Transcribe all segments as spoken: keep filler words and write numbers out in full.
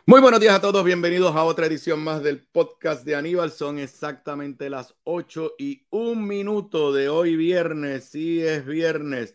Muy buenos días a todos, bienvenidos a otra edición más del podcast de Aníbal. Son exactamente las ocho y un minuto de hoy viernes, sí es viernes,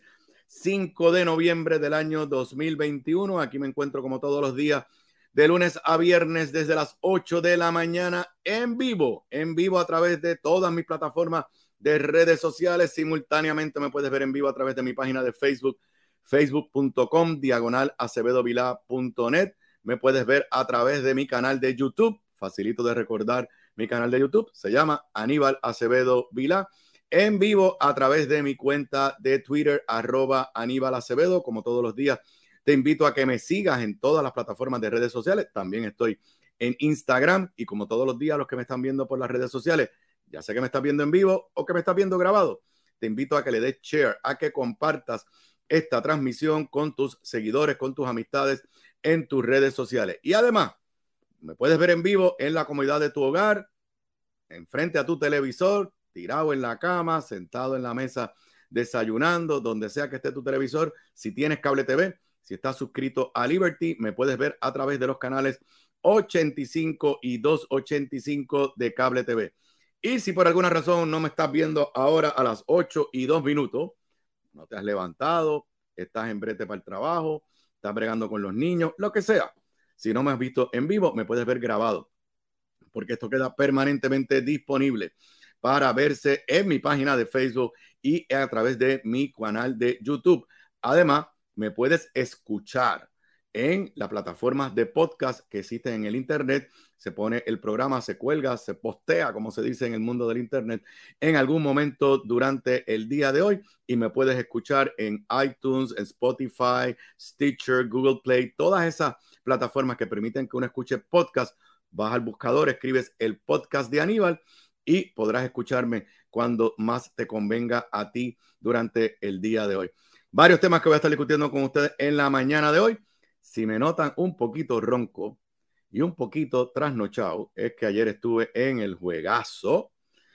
cinco de noviembre del año dos mil veintiuno. Aquí me encuentro como todos los días, de lunes a viernes desde las ocho de la mañana en vivo, en vivo a través de todas mis plataformas de redes sociales. Simultáneamente me puedes ver en vivo a través de mi página de Facebook, facebook punto com, diagonal acevedo vilá punto net. Me puedes ver a través de mi canal de YouTube, facilito de recordar mi canal de YouTube, se llama Aníbal Acevedo Vilá, en vivo a través de mi cuenta de Twitter, arroba Aníbal Acevedo. Como todos los días, te invito a que me sigas en todas las plataformas de redes sociales, también estoy en Instagram, y como todos los días los que me están viendo por las redes sociales, ya sé que me estás viendo en vivo o que me estás viendo grabado, te invito a que le des share, a que compartas esta transmisión con tus seguidores, con tus amistades, en tus redes sociales. Y además, me puedes ver en vivo en la comodidad de tu hogar, enfrente a tu televisor, tirado en la cama, sentado en la mesa, desayunando, donde sea que esté tu televisor. Si tienes cable T V, si estás suscrito a Liberty, me puedes ver a través de los canales ochenta y cinco y doscientos ochenta y cinco de cable T V. Y si por alguna razón no me estás viendo ahora a las ocho y dos minutos, no te has levantado, estás en brete para el trabajo, estás bregando con los niños, lo que sea. Si no me has visto en vivo, me puedes ver grabado, porque esto queda permanentemente disponible para verse en mi página de Facebook y a través de mi canal de YouTube. Además, me puedes escuchar en las plataformas de podcast que existen en el internet. Se pone el programa, se cuelga, se postea, como se dice en el mundo del internet, en algún momento durante el día de hoy, y me puedes escuchar en iTunes, en Spotify, Stitcher, Google Play, todas esas plataformas que permiten que uno escuche podcast. Vas al buscador, escribes el podcast de Aníbal y podrás escucharme cuando más te convenga a ti durante el día de hoy. Varios temas que voy a estar discutiendo con ustedes en la mañana de hoy. Si me notan un poquito ronco y un poquito trasnochado, es que ayer estuve en el juegazo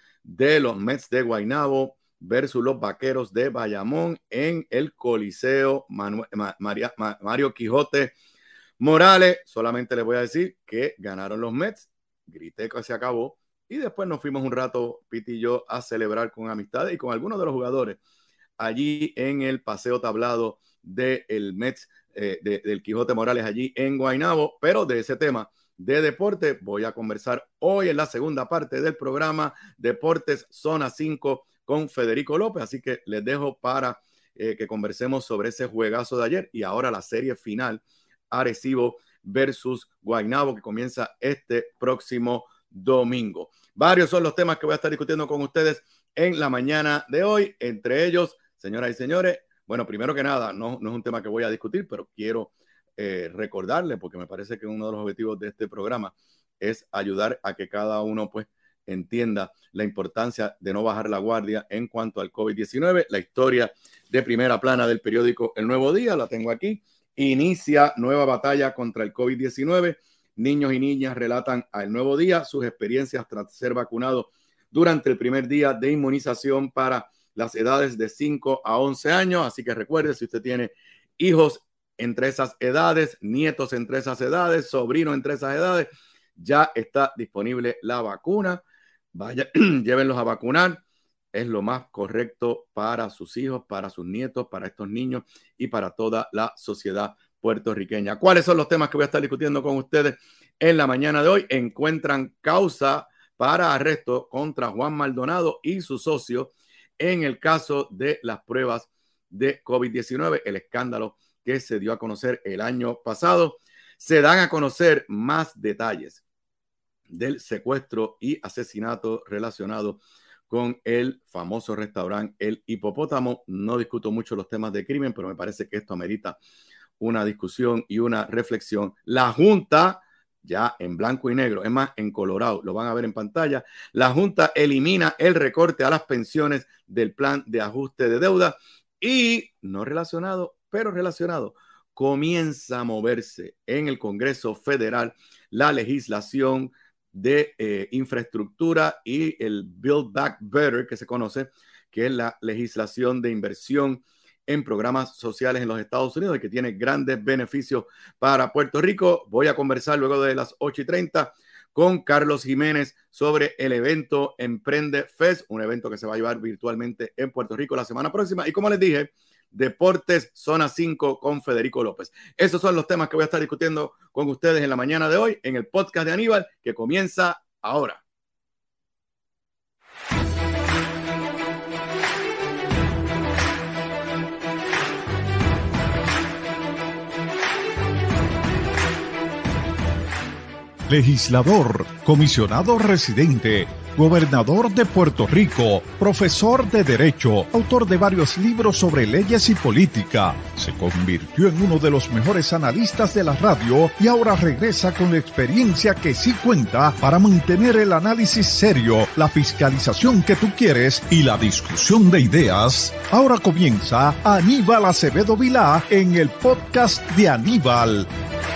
de los Mets de Guaynabo versus los Vaqueros de Bayamón en el Coliseo Manuel, Ma, María, Ma, Mario Quijote Morales. Solamente les voy a decir que ganaron los Mets, grité que se acabó, y después nos fuimos un rato, Piti y yo, a celebrar con amistades y con algunos de los jugadores allí en el paseo tablado del Mets, eh, de, del Quijote Morales, allí en Guaynabo. Pero de ese tema de deporte voy a conversar hoy en la segunda parte del programa Deportes Zona cinco con Federico López, así que les dejo para eh, que conversemos sobre ese juegazo de ayer y ahora la serie final, Arecibo versus Guaynabo, que comienza este próximo domingo. Varios son los temas que voy a estar discutiendo con ustedes en la mañana de hoy, entre ellos, señoras y señores, bueno, primero que nada, no, no es un tema que voy a discutir, pero quiero eh, recordarle, porque me parece que uno de los objetivos de este programa es ayudar a que cada uno pues entienda la importancia de no bajar la guardia en cuanto al COVID diecinueve. La historia de primera plana del periódico El Nuevo Día, la tengo aquí. Inicia nueva batalla contra el COVID diecinueve. Niños y niñas relatan al Nuevo Día sus experiencias tras ser vacunados durante el primer día de inmunización para las edades de cinco a once años. Así que recuerde, si usted tiene hijos entre esas edades, nietos entre esas edades, sobrinos entre esas edades, ya está disponible la vacuna. Vaya, llévenlos a vacunar. Es lo más correcto para sus hijos, para sus nietos, para estos niños y para toda la sociedad puertorriqueña. ¿Cuáles son los temas que voy a estar discutiendo con ustedes en la mañana de hoy? Encuentran causa para arresto contra Juan Maldonado y su socio en el caso de las pruebas de COVID diecinueve, el escándalo que se dio a conocer el año pasado. Se dan a conocer más detalles del secuestro y asesinato relacionado con el famoso restaurante El Hipopótamo. No discuto mucho los temas de crimen, pero me parece que esto amerita una discusión y una reflexión. La Junta, ya en blanco y negro, es más, en colorado, lo van a ver en pantalla, la Junta elimina el recorte a las pensiones del plan de ajuste de deuda y, no relacionado, pero relacionado, comienza a moverse en el Congreso Federal la legislación de eh, infraestructura y el Build Back Better, que se conoce, que es la legislación de inversión en programas sociales en los Estados Unidos y que tiene grandes beneficios para Puerto Rico. Voy a conversar luego de las ocho y treinta con Carlos Jiménez sobre el evento Emprende Fest, un evento que se va a llevar virtualmente en Puerto Rico la semana próxima. Y como les dije, Deportes Zona cinco con Federico López. Esos son los temas que voy a estar discutiendo con ustedes en la mañana de hoy en el podcast de Aníbal, que comienza ahora. Legislador, comisionado residente, gobernador de Puerto Rico, profesor de Derecho, autor de varios libros sobre leyes y política. Se convirtió en uno de los mejores analistas de la radio y ahora regresa con la experiencia que sí cuenta para mantener el análisis serio, la fiscalización que tú quieres y la discusión de ideas. Ahora comienza Aníbal Acevedo Vilá en el podcast de Aníbal.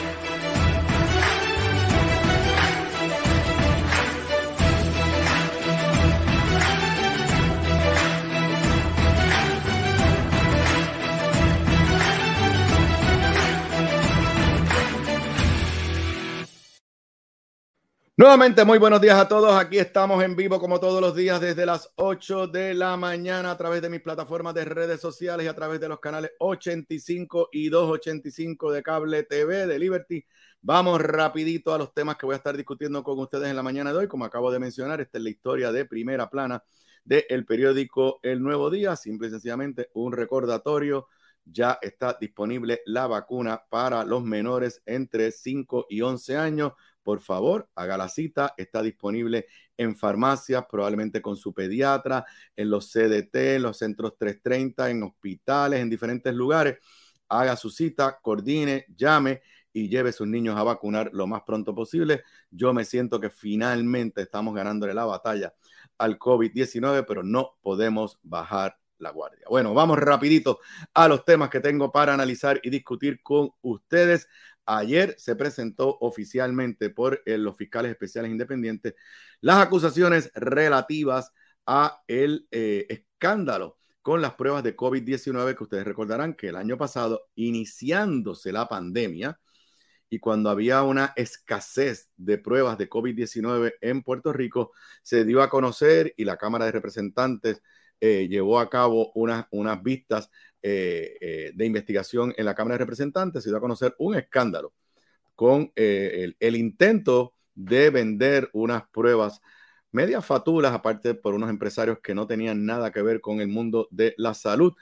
Nuevamente, muy buenos días a todos. Aquí estamos en vivo como todos los días desde las ocho de la mañana a través de mis plataformas de redes sociales y a través de los canales ochenta y cinco y doscientos ochenta y cinco de Cable T V de Liberty. Vamos rapidito a los temas que voy a estar discutiendo con ustedes en la mañana de hoy. Como acabo de mencionar, esta es la historia de primera plana del periódico El Nuevo Día. Simple y sencillamente un recordatorio. Ya está disponible la vacuna para los menores entre cinco y once años. Por favor, haga la cita. Está disponible en farmacias, probablemente con su pediatra, en los C D T, en los centros trescientos treinta, en hospitales, en diferentes lugares. Haga su cita, coordine, llame y lleve a sus niños a vacunar lo más pronto posible. Yo me siento que finalmente estamos ganándole la batalla al COVID diecinueve, pero no podemos bajar la guardia. Bueno, vamos rapidito a los temas que tengo para analizar y discutir con ustedes. Ayer se presentó oficialmente por eh, los fiscales especiales independientes las acusaciones relativas a el eh, escándalo con las pruebas de COVID diecinueve, que ustedes recordarán que el año pasado, iniciándose la pandemia y cuando había una escasez de pruebas de COVID diecinueve en Puerto Rico, se dio a conocer y la Cámara de Representantes eh, llevó a cabo unas, unas vistas Eh, eh, de investigación en la Cámara de Representantes. Se dio a conocer un escándalo con eh, el, el intento de vender unas pruebas medias fatulas, aparte por unos empresarios que no tenían nada que ver con el mundo de la salud.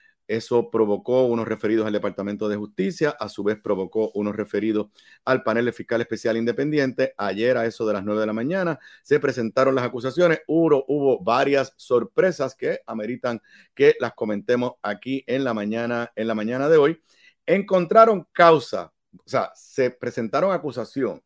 Eso provocó unos referidos al Departamento de Justicia, a su vez provocó unos referidos al panel de fiscal especial independiente. Ayer a eso de las nueve de la mañana se presentaron las acusaciones. Hubo, hubo varias sorpresas que ameritan que las comentemos aquí en la mañana, en la mañana de hoy. Encontraron causa, o sea, se presentaron acusación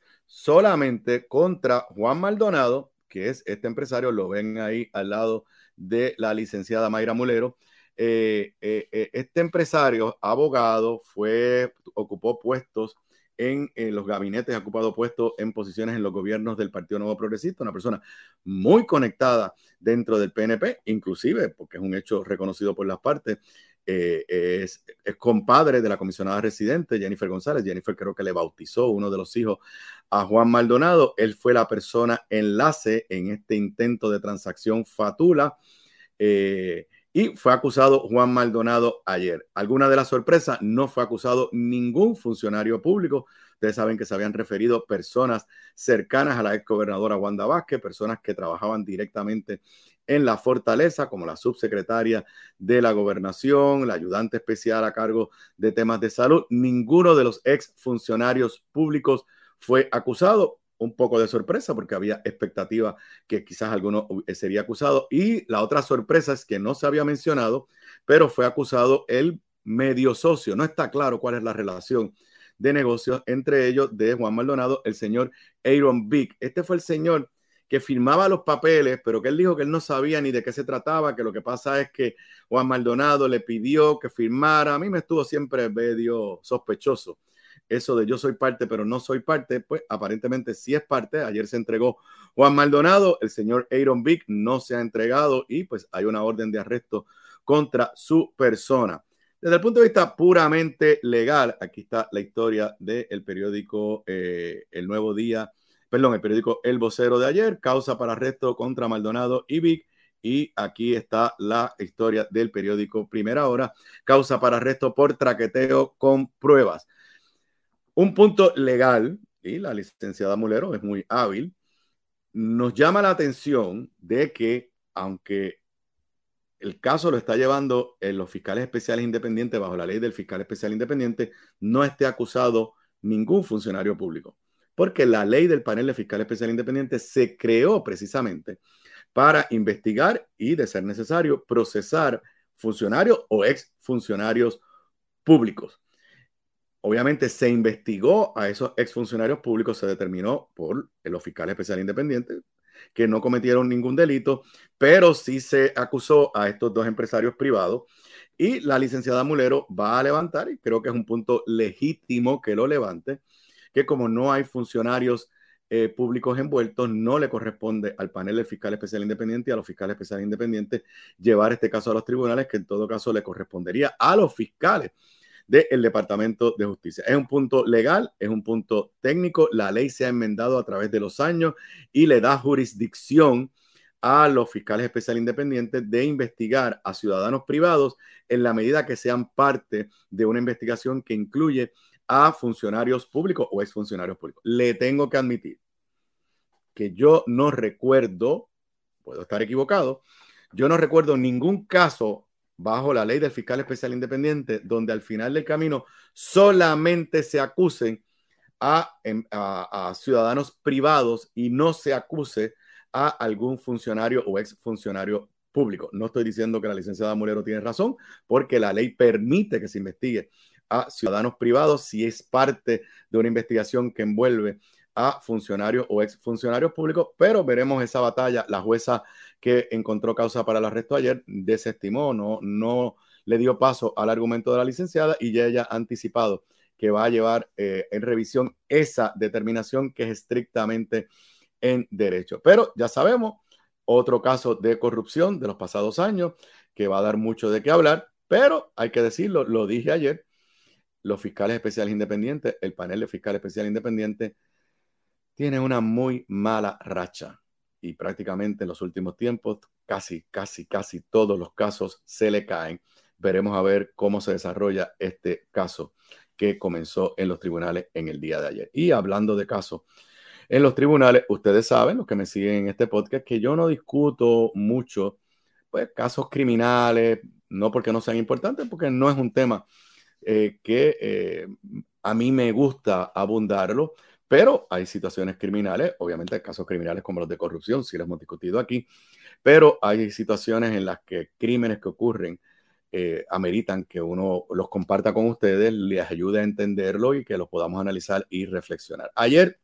solamente contra Juan Maldonado, que es este empresario, lo ven ahí al lado de la licenciada Mayra Mulero. Eh, eh, eh, este empresario, abogado, fue, ocupó puestos en, en los gabinetes, ha ocupado puestos en posiciones en los gobiernos del Partido Nuevo Progresista, una persona muy conectada dentro del P N P, inclusive, porque es un hecho reconocido por las partes, eh, es, es compadre de la comisionada residente Jennifer González. Jennifer creo que le bautizó uno de los hijos a Juan Maldonado. Él fue la persona enlace en este intento de transacción fatula. Eh, Y fue acusado Juan Maldonado ayer. ¿Alguna de las sorpresas? No fue acusado ningún funcionario público. Ustedes saben que se habían referido personas cercanas a la exgobernadora Wanda Vázquez, personas que trabajaban directamente en la fortaleza, como la subsecretaria de la gobernación, la ayudante especial a cargo de temas de salud. Ninguno de los exfuncionarios públicos fue acusado. Un poco de sorpresa porque había expectativa que quizás alguno sería acusado. Y la otra sorpresa es que no se había mencionado, pero fue acusado el medio socio. No está claro cuál es la relación de negocios entre ellos de Juan Maldonado, el señor Aaron Vick. Este fue el señor que firmaba los papeles, pero que él dijo que él no sabía ni de qué se trataba, que lo que pasa es que Juan Maldonado le pidió que firmara. A mí me estuvo siempre medio sospechoso eso de yo soy parte, pero no soy parte. Pues aparentemente sí es parte. Ayer se entregó Juan Maldonado, el señor Aaron Vick no se ha entregado y pues hay una orden de arresto contra su persona. Desde el punto de vista puramente legal, aquí está la historia del periódico eh, El Nuevo Día, perdón, el periódico El Vocero de ayer, causa para arresto contra Maldonado y Vic. Y aquí está la historia del periódico Primera Hora, causa para arresto por traqueteo con pruebas. Un punto legal, y la licenciada Mulero es muy hábil, nos llama la atención de que, aunque el caso lo está llevando en los fiscales especiales independientes bajo la ley del fiscal especial independiente, no esté acusado ningún funcionario público, porque la ley del panel de fiscal especial independiente se creó precisamente para investigar y, de ser necesario, procesar funcionarios o exfuncionarios públicos. Obviamente se investigó a esos exfuncionarios públicos, se determinó por los fiscales especiales independientes que no cometieron ningún delito, pero sí se acusó a estos dos empresarios privados y la licenciada Mulero va a levantar, y creo que es un punto legítimo que lo levante, que como no hay funcionarios eh, públicos envueltos, no le corresponde al panel del fiscal especial independiente y a los fiscales especiales independientes llevar este caso a los tribunales, que en todo caso le correspondería a los fiscales del Departamento de Justicia. Es un punto legal, es un punto técnico. La ley se ha enmendado a través de los años y le da jurisdicción a los fiscales especiales independientes de investigar a ciudadanos privados en la medida que sean parte de una investigación que incluye a funcionarios públicos o exfuncionarios públicos. Le tengo que admitir que yo no recuerdo, puedo estar equivocado, yo no recuerdo ningún caso bajo la ley del fiscal especial independiente donde al final del camino solamente se acusen a, a, a ciudadanos privados y no se acuse a algún funcionario o exfuncionario público. No estoy diciendo que la licenciada Mulero tiene razón, porque la ley permite que se investigue a ciudadanos privados si es parte de una investigación que envuelve a funcionarios o exfuncionarios públicos, pero veremos esa batalla. La jueza que encontró causa para el arresto ayer desestimó, no, no le dio paso al argumento de la licenciada y ya ella ha anticipado que va a llevar eh, en revisión esa determinación que es estrictamente en derecho. Pero ya sabemos, otro caso de corrupción de los pasados años que va a dar mucho de qué hablar, pero hay que decirlo, lo dije ayer, los fiscales especiales independientes, el panel de fiscales especiales independientes, tiene una muy mala racha y prácticamente en los últimos tiempos casi, casi, casi todos los casos se le caen. Veremos a ver cómo se desarrolla este caso que comenzó en los tribunales en el día de ayer. Y hablando de casos en los tribunales, ustedes saben, los que me siguen en este podcast, que yo no discuto mucho pues, casos criminales, no porque no sean importantes, porque no es un tema eh, que eh, a mí me gusta abundarlo. Pero hay situaciones criminales, obviamente hay casos criminales como los de corrupción, sí los hemos discutido aquí, pero hay situaciones en las que crímenes que ocurren eh, ameritan que uno los comparta con ustedes, les ayude a entenderlo y que los podamos analizar y reflexionar. Ayer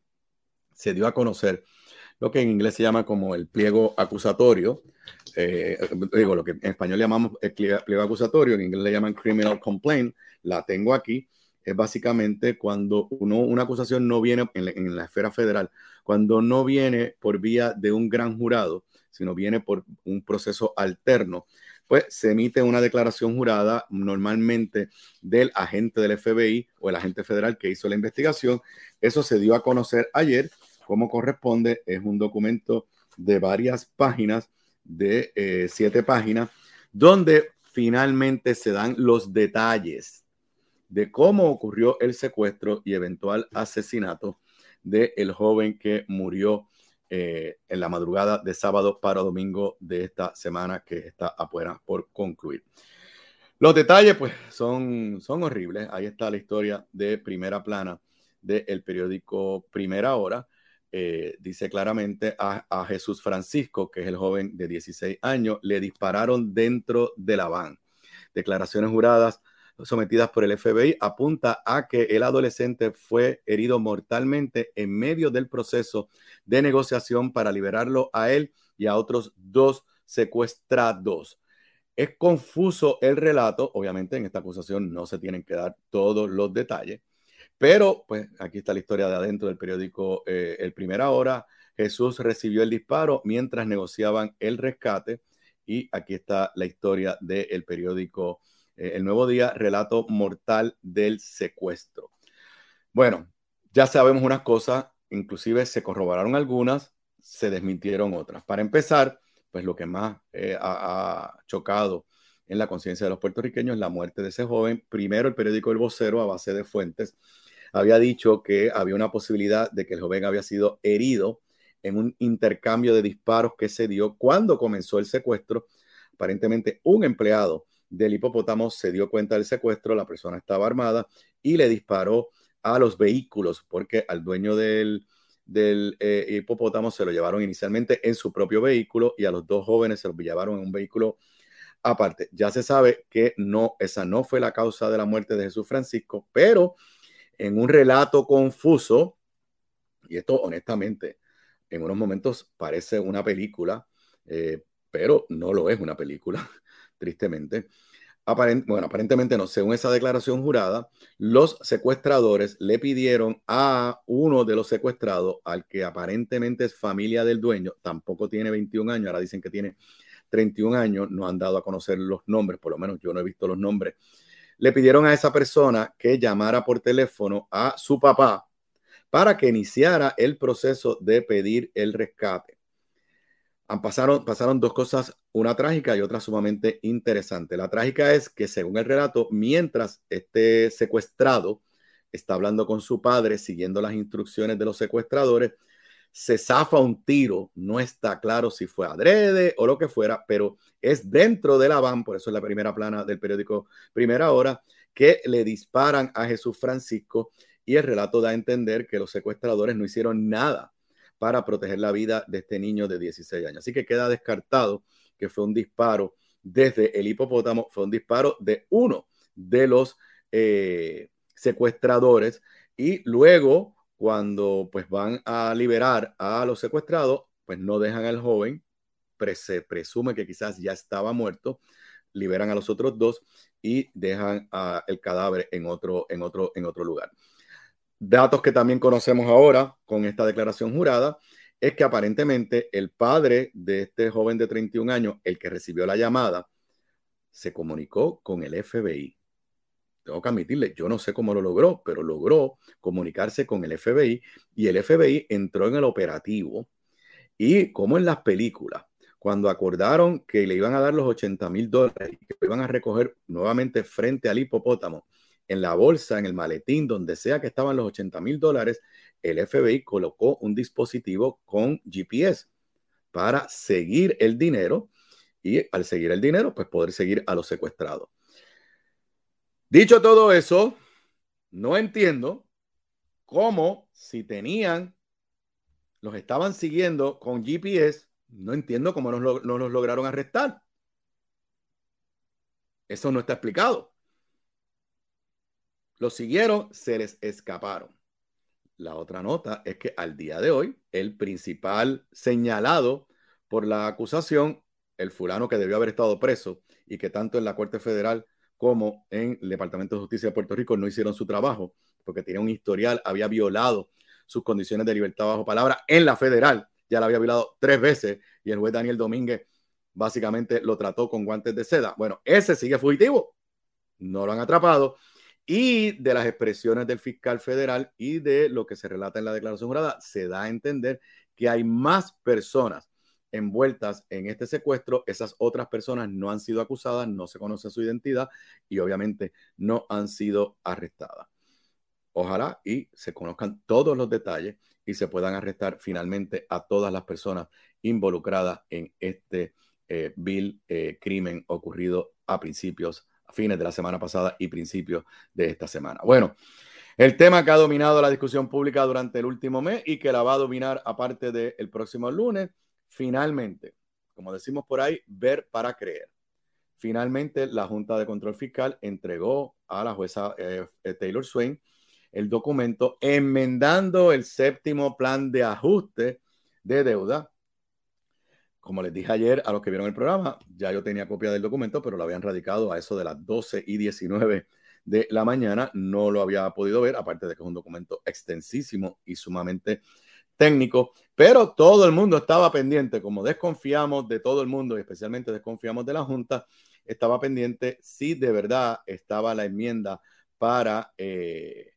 se dio a conocer lo que en inglés se llama como el pliego acusatorio, eh, digo, lo que en español llamamos el pliego acusatorio, en inglés le llaman criminal complaint, la tengo aquí. Es básicamente cuando uno, una acusación no viene en la, en la esfera federal, cuando no viene por vía de un gran jurado, sino viene por un proceso alterno, pues se emite una declaración jurada normalmente del agente del F B I o el agente federal que hizo la investigación. Eso se dio a conocer ayer, como corresponde, es un documento de varias páginas, de eh, siete páginas, donde finalmente se dan los detalles de cómo ocurrió el secuestro y eventual asesinato del joven que murió eh, en la madrugada de sábado para domingo de esta semana que está afuera por concluir. Los detalles pues son, son horribles. Ahí está la historia de primera plana del periódico Primera Hora. Eh, dice claramente a, a Jesús Francisco, que es el joven de dieciséis años, le dispararon dentro de la van. Declaraciones juradas sometidas por el F B I apunta a que el adolescente fue herido mortalmente en medio del proceso de negociación para liberarlo a él y a otros dos secuestrados. Es confuso el relato, obviamente en esta acusación no se tienen que dar todos los detalles, pero pues aquí está la historia de adentro del periódico eh, El Primera Hora. Jesús recibió el disparo mientras negociaban el rescate y aquí está la historia del periódico Eh, el Nuevo Día, relato mortal del secuestro. Bueno, ya sabemos unas cosas, inclusive se corroboraron algunas, se desmintieron otras. Para empezar, pues lo que más eh, ha, ha chocado en la conciencia de los puertorriqueños es la muerte de ese joven. Primero, el periódico El Vocero, a base de fuentes, había dicho que había una posibilidad de que el joven había sido herido en un intercambio de disparos que se dio cuando comenzó el secuestro. Aparentemente, un empleado del hipopótamo se dio cuenta del secuestro, la persona estaba armada y le disparó a los vehículos, porque al dueño del, del eh, hipopótamo se lo llevaron inicialmente en su propio vehículo y a los dos jóvenes se los llevaron en un vehículo aparte. Ya se sabe que no, esa no fue la causa de la muerte de Jesús Francisco, pero en un relato confuso, y esto honestamente en unos momentos parece una película, eh, pero no lo es una película, tristemente. Aparent, bueno, aparentemente no, según esa declaración jurada, los secuestradores le pidieron a uno de los secuestrados, al que aparentemente es familia del dueño, tampoco tiene veintiún años, ahora dicen que tiene treinta y un años, no han dado a conocer los nombres, por lo menos yo no he visto los nombres. Le pidieron a esa persona que llamara por teléfono a su papá para que iniciara el proceso de pedir el rescate. Pasaron, pasaron dos cosas, una trágica y otra sumamente interesante. La trágica es que, según el relato, mientras este secuestrado está hablando con su padre, siguiendo las instrucciones de los secuestradores, se zafa un tiro. No está claro si fue adrede o lo que fuera, pero es dentro de la van, por eso es la primera plana del periódico Primera Hora, que le disparan a Jesús Francisco, y el relato da a entender que los secuestradores no hicieron nada para proteger la vida de este niño de dieciséis años. Así que queda descartado que fue un disparo desde el hipopótamo, fue un disparo de uno de los eh, secuestradores, y luego cuando pues van a liberar a los secuestrados, pues no dejan al joven, pre se presume que quizás ya estaba muerto, liberan a los otros dos y dejan uh, el cadáver en otro, en, otro, en otro lugar. Datos que también conocemos ahora con esta declaración jurada es que aparentemente el padre de este joven de treinta y un años, el que recibió la llamada, se comunicó con el F B I. Tengo que admitirle, yo no sé cómo lo logró, pero logró comunicarse con el F B I, y el F B I entró en el operativo. Y como en las películas, cuando acordaron que le iban a dar los ochenta mil dólares y que lo iban a recoger nuevamente frente al hipopótamo, en la bolsa, en el maletín, donde sea que estaban los ochenta mil dólares, el F B I colocó un dispositivo con G P S para seguir el dinero, y al seguir el dinero, pues poder seguir a los secuestrados. Dicho todo eso, no entiendo cómo, si tenían, los estaban siguiendo con G P S, no entiendo cómo no los, no los lograron arrestar. Eso no está explicado. Los siguieron, se les escaparon. La otra nota es que al día de hoy, el principal señalado por la acusación, el fulano que debió haber estado preso y que tanto en la Corte Federal como en el Departamento de Justicia de Puerto Rico no hicieron su trabajo, porque tenía un historial, había violado sus condiciones de libertad bajo palabra en la federal, ya la había violado tres veces, y el juez Daniel Domínguez básicamente lo trató con guantes de seda. Bueno, ese sigue fugitivo, no lo han atrapado. Y de las expresiones del fiscal federal y de lo que se relata en la declaración jurada, se da a entender que hay más personas envueltas en este secuestro. Esas otras personas no han sido acusadas, no se conoce su identidad y obviamente no han sido arrestadas. Ojalá y se conozcan todos los detalles y se puedan arrestar finalmente a todas las personas involucradas en este eh, vil eh, crimen ocurrido a principios fines de la semana pasada y principios de esta semana. Bueno, el tema que ha dominado la discusión pública durante el último mes y que la va a dominar aparte del próximo lunes, finalmente, como decimos por ahí, ver para creer. Finalmente, la Junta de Control Fiscal entregó a la jueza eh, Taylor Swain el documento enmendando el séptimo plan de ajuste de deuda. Como les dije ayer a los que vieron el programa, ya yo tenía copia del documento, pero lo habían radicado a eso de las doce y diecinueve de la mañana. No lo había podido ver, aparte de que es un documento extensísimo y sumamente técnico, pero todo el mundo estaba pendiente, como desconfiamos de todo el mundo y especialmente desconfiamos de la Junta, estaba pendiente si de verdad estaba la enmienda para eh,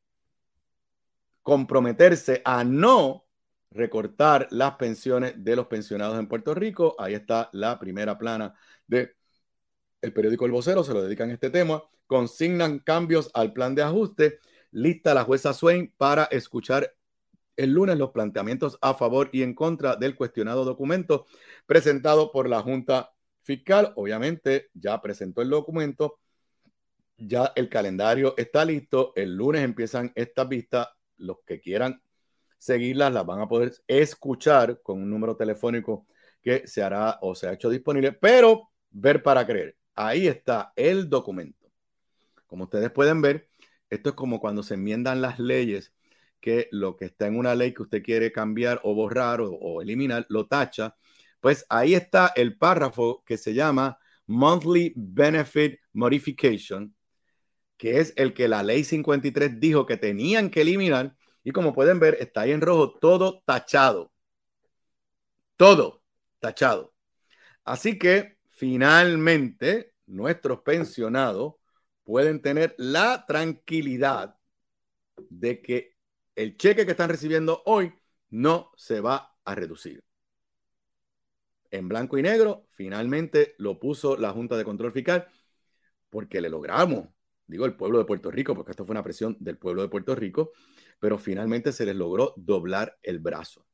comprometerse a no recortar las pensiones de los pensionados en Puerto Rico. Ahí está la primera plana de el periódico El Vocero, se lo dedican a este tema. Consignan cambios al plan de ajuste. Lista la jueza Swain para escuchar el lunes los planteamientos a favor y en contra del cuestionado documento presentado por la Junta Fiscal. Obviamente ya presentó el documento, ya el calendario está listo. El lunes empiezan estas vistas. Los que quieran seguirlas las van a poder escuchar con un número telefónico que se hará o se ha hecho disponible, pero ver para creer. Ahí está el documento. Como ustedes pueden ver, esto es como cuando se enmiendan las leyes, que lo que está en una ley que usted quiere cambiar o borrar o, o eliminar, lo tacha. Pues ahí está el párrafo que se llama Monthly Benefit Modification, que es el que la ley cincuenta y tres dijo que tenían que eliminar. Y como pueden ver, está ahí en rojo, todo tachado. Todo tachado. Así que finalmente nuestros pensionados pueden tener la tranquilidad de que el cheque que están recibiendo hoy no se va a reducir. En blanco y negro, finalmente lo puso la Junta de Control Fiscal porque le logramos, digo el pueblo de Puerto Rico, porque esto fue una presión del pueblo de Puerto Rico, pero finalmente se les logró doblar el brazo.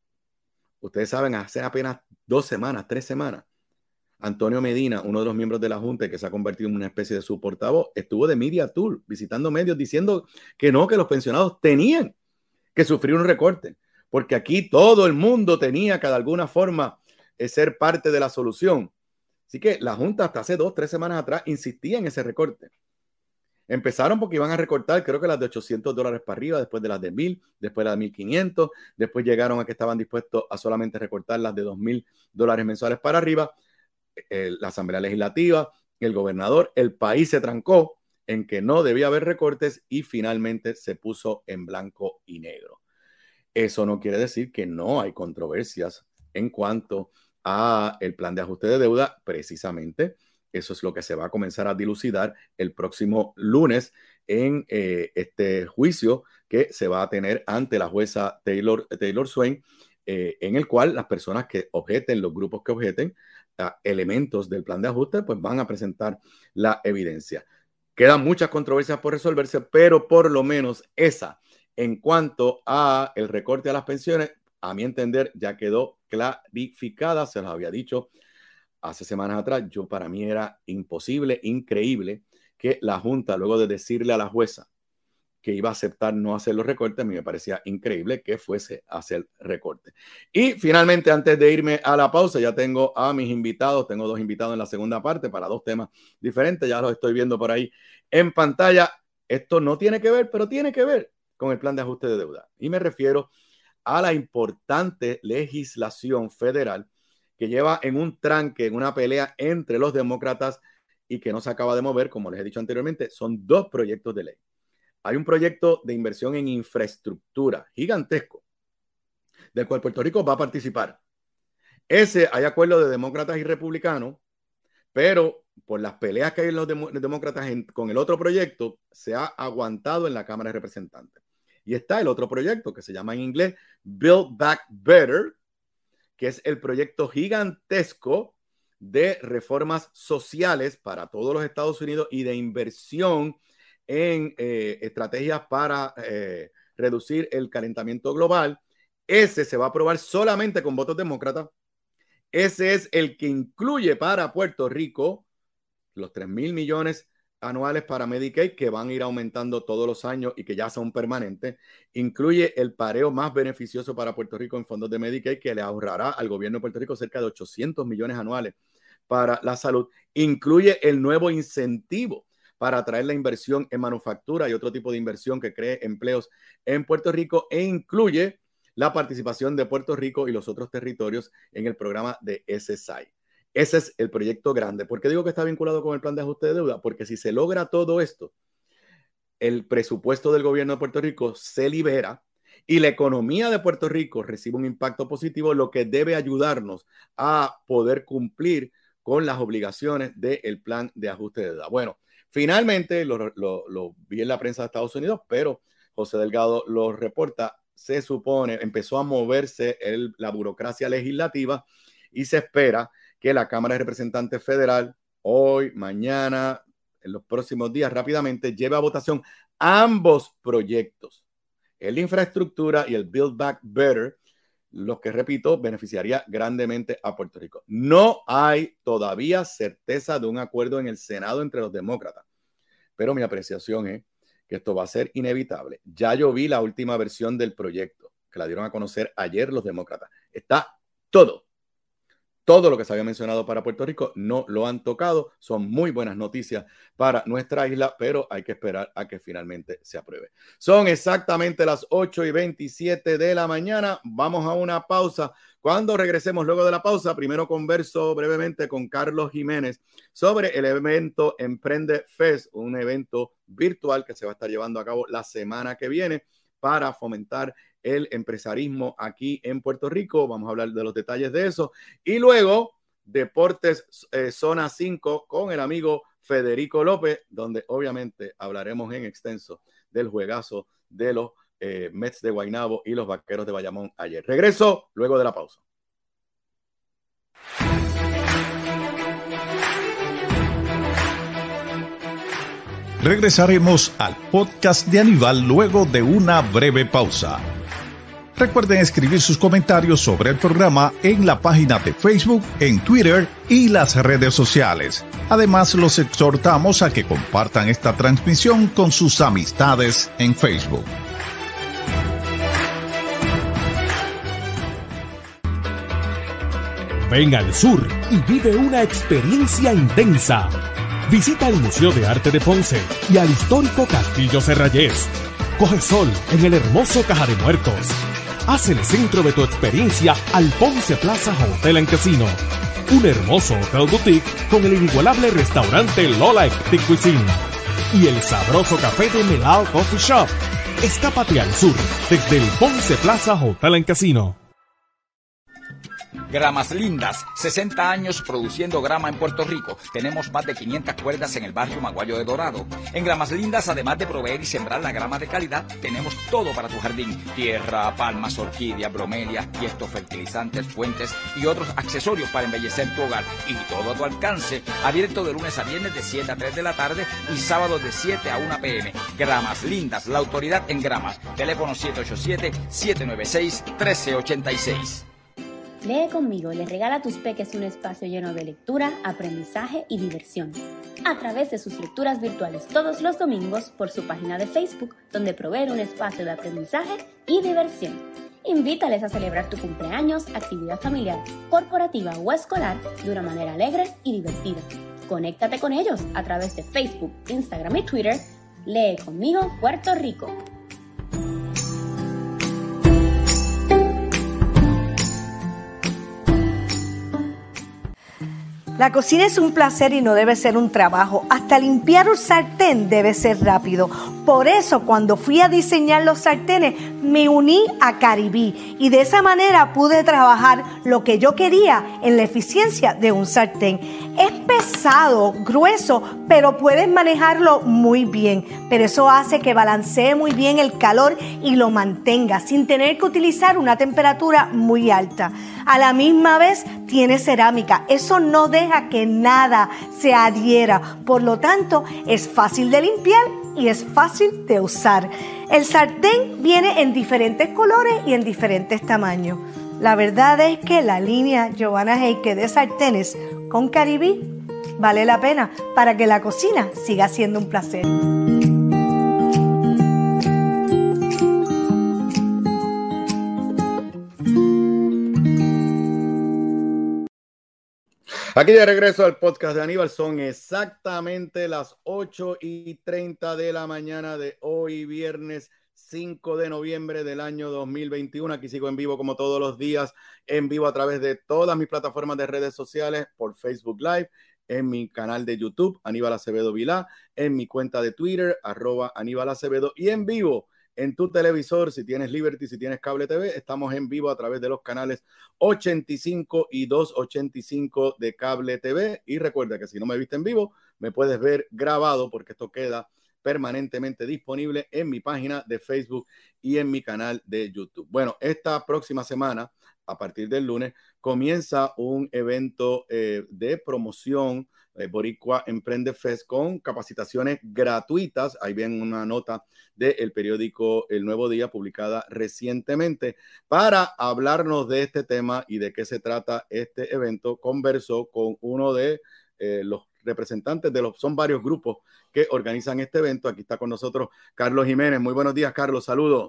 Ustedes saben, hace apenas dos semanas, tres semanas, Antonio Medina, uno de los miembros de la Junta que se ha convertido en una especie de su portavoz, estuvo de media tour visitando medios diciendo que no, que los pensionados tenían que sufrir un recorte, porque aquí todo el mundo tenía que de alguna forma eh, ser parte de la solución. Así que la Junta hasta hace dos, tres semanas atrás insistía en ese recorte. Empezaron porque iban a recortar, creo que las de ochocientos dólares para arriba, después de las de mil, después de las de mil quinientos, después llegaron a que estaban dispuestos a solamente recortar las de dos mil dólares mensuales para arriba. Eh, la Asamblea Legislativa, el gobernador, el país se trancó en que no debía haber recortes y finalmente se puso en blanco y negro. Eso no quiere decir que no hay controversias en cuanto a el plan de ajuste de deuda. Precisamente eso es lo que se va a comenzar a dilucidar el próximo lunes en eh, este juicio que se va a tener ante la jueza Taylor, Taylor Swain, eh, en el cual las personas que objeten, los grupos que objeten uh, elementos del plan de ajuste, pues van a presentar la evidencia. Quedan muchas controversias por resolverse, pero por lo menos esa, en cuanto a el recorte a las pensiones, a mi entender, ya quedó clarificada. Se los había dicho hace semanas atrás. Yo, para mí era imposible, increíble que la Junta, luego de decirle a la jueza que iba a aceptar no hacer los recortes, a mí me parecía increíble que fuese a hacer recortes. Y finalmente, antes de irme a la pausa, ya tengo a mis invitados, tengo dos invitados en la segunda parte para dos temas diferentes, ya los estoy viendo por ahí en pantalla. Esto no tiene que ver, pero tiene que ver con el plan de ajuste de deuda. Y me refiero a la importante legislación federal que lleva en un tranque, en una pelea entre los demócratas y que no se acaba de mover, como les he dicho anteriormente. Son dos proyectos de ley. Hay un proyecto de inversión en infraestructura gigantesco, del cual Puerto Rico va a participar. Ese hay acuerdo de demócratas y republicanos, pero por las peleas que hay en los dem- demócratas en, con el otro proyecto, se ha aguantado en la Cámara de Representantes. Y está el otro proyecto que se llama en inglés Build Back Better, que es el proyecto gigantesco de reformas sociales para todos los Estados Unidos y de inversión en eh, estrategias para eh, reducir el calentamiento global. Ese se va a aprobar solamente con votos demócratas. Ese es el que incluye para Puerto Rico los tres mil millones anuales para Medicaid, que van a ir aumentando todos los años y que ya son permanentes. Incluye el pareo más beneficioso para Puerto Rico en fondos de Medicaid, que le ahorrará al gobierno de Puerto Rico cerca de ochocientos millones anuales para la salud. Incluye el nuevo incentivo para atraer la inversión en manufactura y otro tipo de inversión que cree empleos en Puerto Rico, e incluye la participación de Puerto Rico y los otros territorios en el programa de S S I. Ese es el proyecto grande. ¿Por qué digo que está vinculado con el plan de ajuste de deuda? Porque si se logra todo esto, el presupuesto del gobierno de Puerto Rico se libera y la economía de Puerto Rico recibe un impacto positivo, lo que debe ayudarnos a poder cumplir con las obligaciones del plan de ajuste de edad. Bueno, finalmente lo, lo, lo vi en la prensa de Estados Unidos, pero José Delgado lo reporta, se supone, empezó a moverse el, la burocracia legislativa y se espera que la Cámara de Representantes Federal hoy, mañana, en los próximos días, rápidamente lleve a votación ambos proyectos, el de infraestructura y el Build Back Better, los que, repito, beneficiaría grandemente a Puerto Rico. No hay todavía certeza de un acuerdo en el Senado entre los demócratas, pero mi apreciación es que esto va a ser inevitable. Ya yo vi la última versión del proyecto, que la dieron a conocer ayer los demócratas. Está todo. Todo lo que se había mencionado para Puerto Rico no lo han tocado. Son muy buenas noticias para nuestra isla, pero hay que esperar a que finalmente se apruebe. Son exactamente las ocho y veintisiete de la mañana. Vamos a una pausa. Cuando regresemos luego de la pausa, primero converso brevemente con Carlos Jiménez sobre el evento Emprende Fest, un evento virtual que se va a estar llevando a cabo la semana que viene para fomentar el empresarismo aquí en Puerto Rico. Vamos a hablar de los detalles de eso. Y luego, Deportes eh, Zona cinco con el amigo Federico López, donde obviamente hablaremos en extenso del juegazo de los eh, Mets de Guaynabo y los Vaqueros de Bayamón ayer. Regreso luego de la pausa. Regresaremos al podcast de Aníbal luego de una breve pausa. Recuerden escribir sus comentarios sobre el programa en la página de Facebook, en Twitter y las redes sociales. Además, los exhortamos a que compartan esta transmisión con sus amistades en Facebook. Ven al sur y vive una experiencia intensa. Visita el Museo de Arte de Ponce y al histórico Castillo Serrayés. Coge sol en el hermoso Caja de Muertos. Haz el centro de tu experiencia al Ponce Plaza Hotel and Casino. Un hermoso hotel boutique con el inigualable restaurante Lola Eclectic Cuisine. Y el sabroso café de Melao Coffee Shop. Escápate al sur desde el Ponce Plaza Hotel and Casino. Gramas Lindas, sesenta años produciendo grama en Puerto Rico. Tenemos más de quinientas cuerdas en el barrio Maguayo de Dorado. En Gramas Lindas, además de proveer y sembrar la grama de calidad, tenemos todo para tu jardín. Tierra, palmas, orquídeas, bromelias, tiestos, fertilizantes, fuentes y otros accesorios para embellecer tu hogar. Y todo a tu alcance. Abierto de lunes a viernes de siete a tres de la tarde y sábados de siete a una pe eme. Gramas Lindas, la autoridad en gramas. Teléfono siete ocho siete, siete nueve seis, uno tres ocho seis. Lee conmigo le regala a tus peques un espacio lleno de lectura, aprendizaje y diversión. A través de sus lecturas virtuales todos los domingos por su página de Facebook, donde provee un espacio de aprendizaje y diversión. Invítales a celebrar tu cumpleaños, actividad familiar, corporativa o escolar de una manera alegre y divertida. Conéctate con ellos a través de Facebook, Instagram y Twitter. Lee conmigo Puerto Rico. La cocina es un placer y no debe ser un trabajo. Hasta limpiar un sartén debe ser rápido. Por eso, cuando fui a diseñar los sartenes, me uní a Caribí y de esa manera pude trabajar lo que yo quería en la eficiencia de un sartén. Es pesado, grueso, pero puedes manejarlo muy bien. Pero eso hace que balancee muy bien el calor y lo mantenga sin tener que utilizar una temperatura muy alta. A la misma vez tiene cerámica. Eso no deja que nada se adhiera. Por lo tanto, es fácil de limpiar y es fácil de usar. El sartén viene en diferentes colores y en diferentes tamaños. La verdad es que la línea Giovanna Heike de sartenes con Caribí vale la pena para que la cocina siga siendo un placer. Aquí de regreso al podcast de Aníbal, son exactamente las ocho y treinta de la mañana de hoy, viernes cinco de noviembre del año dos mil veintiuno. Aquí sigo en vivo como todos los días, en vivo a través de todas mis plataformas de redes sociales, por Facebook Live, en mi canal de YouTube, Aníbal Acevedo Vilá, en mi cuenta de Twitter, arroba Aníbal Acevedo, y en vivo en tu televisor, si tienes Liberty, si tienes Cable T V. Estamos en vivo a través de los canales ochenta y cinco y doscientos ochenta y cinco de Cable T V. Y recuerda que si no me viste en vivo, me puedes ver grabado porque esto queda permanentemente disponible en mi página de Facebook y en mi canal de YouTube. Bueno, esta próxima semana, a partir del lunes, comienza un evento eh, de promoción eh, Boricua Emprende Fest con capacitaciones gratuitas. Ahí viene una nota del periódico El Nuevo Día publicada recientemente para hablarnos de este tema y de qué se trata este evento. Conversó con uno de eh, los representantes de los, son varios grupos que organizan este evento. Aquí está con nosotros Carlos Jiménez. Muy buenos días, Carlos. Saludos.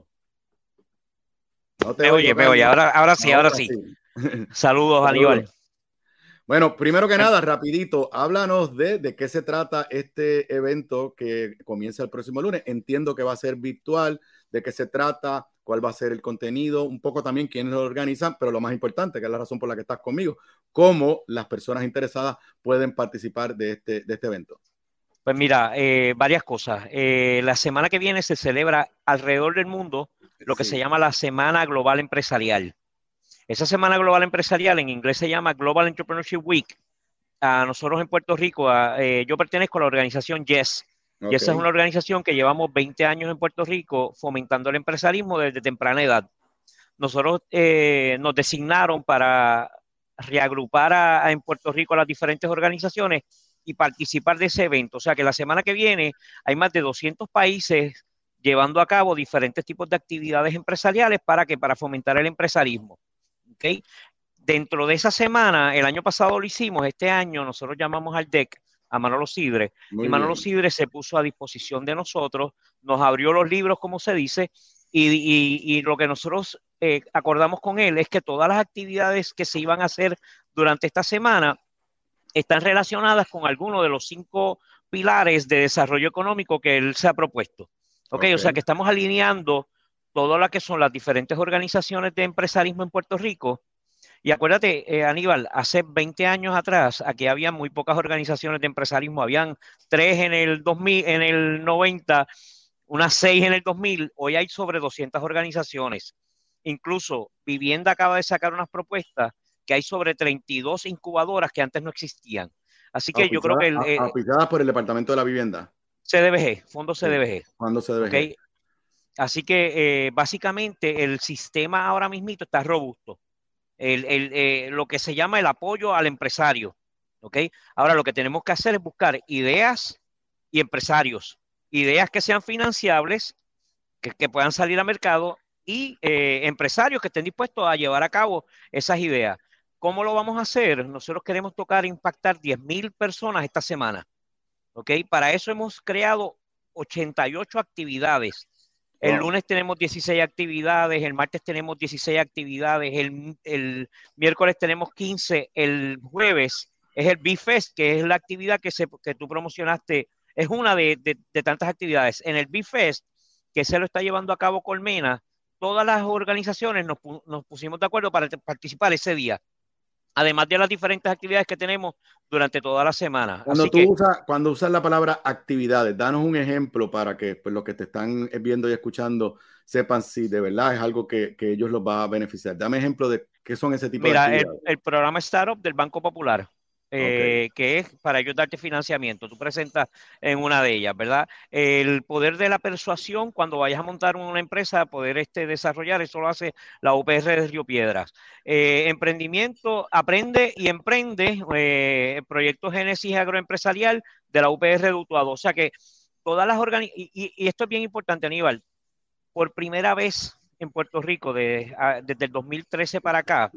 No te me oye, me oye. Ahora, ahora sí, ahora, ahora sí. sí. Saludos, Saludos, Aníbal. Bueno, primero que nada, rapidito, háblanos de, de qué se trata este evento que comienza el próximo lunes. Entiendo que va a ser virtual, de qué se trata, cuál va a ser el contenido, un poco también quiénes lo organizan, pero lo más importante, que es la razón por la que estás conmigo, cómo las personas interesadas pueden participar de este, de este evento. Pues mira, eh, varias cosas. Eh, la semana que viene se celebra alrededor del mundo lo que sí. se llama la Semana Global Empresarial. Esa Semana Global Empresarial en inglés se llama Global Entrepreneurship Week. A nosotros en Puerto Rico, a, eh, yo pertenezco a la organización YES. Okay. YES es una organización que llevamos veinte años en Puerto Rico fomentando el empresarismo desde temprana edad. Nosotros eh, nos designaron para reagrupar a, a, en Puerto Rico a las diferentes organizaciones y participar de ese evento. O sea que la semana que viene hay más de doscientos países llevando a cabo diferentes tipos de actividades empresariales para que para fomentar el empresarismo. ¿Okay? Dentro de esa semana, el año pasado lo hicimos, este año nosotros llamamos al D E C, a Manolo Sidre, Muy y Manolo bien. Sidre se puso a disposición de nosotros, nos abrió los libros, como se dice, y, y, y lo que nosotros eh, acordamos con él es que todas las actividades que se iban a hacer durante esta semana están relacionadas con alguno de los cinco pilares de desarrollo económico que él se ha propuesto. Okay, okay. O sea que estamos alineando todo lo que son las diferentes organizaciones de empresarismo en Puerto Rico. Y acuérdate, eh, Aníbal, hace veinte años atrás, aquí había muy pocas organizaciones de empresarismo. Habían tres en el dos mil, en el noventa, unas seis en el dos mil. Hoy hay sobre doscientas organizaciones. Incluso Vivienda acaba de sacar unas propuestas que hay sobre treinta y dos incubadoras que antes no existían. Así que yo creo que... El, eh, aplicadas por el Departamento de la Vivienda. C D B G, Fondo C D B G. Fondo C D B G. Okay. Así que eh, básicamente el sistema ahora mismito está robusto. El, el, eh, lo que se llama el apoyo al empresario. ¿Okay? Ahora lo que tenemos que hacer es buscar ideas y empresarios. Ideas que sean financiables, que, que puedan salir al mercado y eh, empresarios que estén dispuestos a llevar a cabo esas ideas. ¿Cómo lo vamos a hacer? Nosotros queremos tocar e impactar diez mil personas esta semana. ¿Okay? Para eso hemos creado ochenta y ocho actividades. El wow. lunes tenemos dieciséis actividades, el martes tenemos dieciséis actividades, el, el miércoles tenemos quince, el jueves es el B-Fest, que es la actividad que, se, que tú promocionaste, es una de, de, de tantas actividades. En el B-Fest, que se lo está llevando a cabo Colmena, todas las organizaciones nos, nos pusimos de acuerdo para participar ese día. Además de las diferentes actividades que tenemos durante toda la semana. Cuando Así tú que, usas, cuando usas la palabra actividades, danos un ejemplo para que pues, los que te están viendo y escuchando sepan si de verdad es algo que, que ellos los va a beneficiar. Dame ejemplo de qué son ese tipo mira, de actividades. El, el programa Startup del Banco Popular. Eh, okay. Que es para ellos darte financiamiento. Tú presentas en una de ellas, ¿verdad? El poder de la persuasión cuando vayas a montar una empresa, poder este, desarrollar, eso lo hace la U P R de Río Piedras. Eh, emprendimiento, aprende y emprende, eh, proyecto Génesis Agroempresarial de la U P R de Utuado. O sea que todas las organizaciones, y, y esto es bien importante, Aníbal, por primera vez en Puerto Rico, de, a, desde el dos mil trece para acá,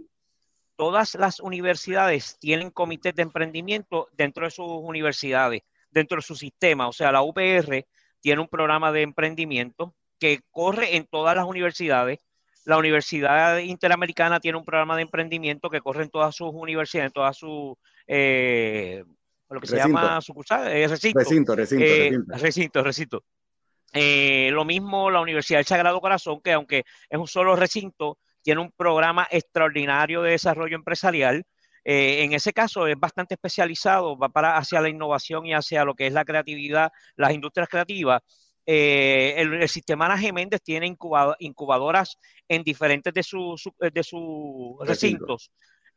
todas las universidades tienen comités de emprendimiento dentro de sus universidades, dentro de su sistema. O sea, la U P R tiene un programa de emprendimiento que corre en todas las universidades. La Universidad Interamericana tiene un programa de emprendimiento que corre en todas sus universidades, en todas sus, eh, lo que recinto. se llama sucursales, eh, recinto. Recinto, recinto, eh, recinto. recinto, recinto. Eh, lo mismo la Universidad del Sagrado Corazón, que aunque es un solo recinto, tiene un programa extraordinario de desarrollo empresarial. Eh, en ese caso es bastante especializado, va para hacia la innovación y hacia lo que es la creatividad, las industrias creativas. Eh, el, el sistema Ana Geméndez tiene incubado, incubadoras en diferentes de sus su, de su recintos.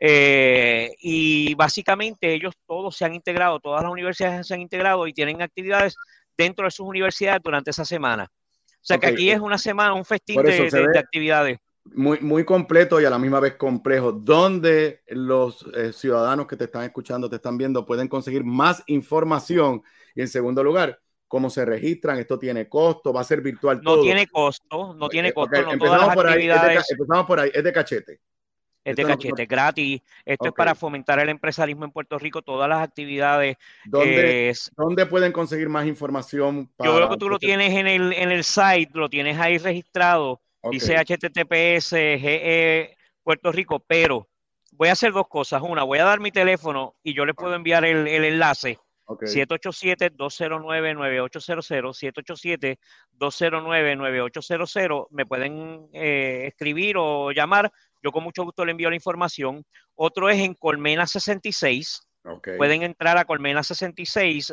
Eh, y básicamente ellos todos se han integrado, todas las universidades se han integrado y tienen actividades dentro de sus universidades durante esa semana. O sea okay. que aquí es una semana, un festín de, de, de actividades. Muy, muy completo y a la misma vez complejo, donde los eh, ciudadanos que te están escuchando, te están viendo, pueden conseguir más información. Y en segundo lugar, cómo se registran, esto tiene costo, va a ser virtual no todo. Tiene costo, no tiene costo, okay, no empezamos todas las por actividades. Ahí, es de, empezamos por ahí, es de cachete. Es de cachete, no, no... gratis. Esto okay. es para fomentar el empresarismo en Puerto Rico, todas las actividades. ¿Dónde, eh, ¿dónde pueden conseguir más información? Para... Yo veo que tú lo tienes en el, en el site, lo tienes ahí registrado. Okay. Dice H T T P S G E Puerto Rico, pero voy a hacer dos cosas. Una, voy a dar mi teléfono y yo les puedo enviar el, el enlace. Okay. siete ocho siete, dos cero nueve, nueve ocho cero cero, siete ocho siete, dos cero nueve, nueve ocho cero cero. Me pueden eh, escribir o llamar. Yo con mucho gusto le envío la información. Otro es en Colmena sesenta y seis. Okay. Pueden entrar a colmena sesenta y seis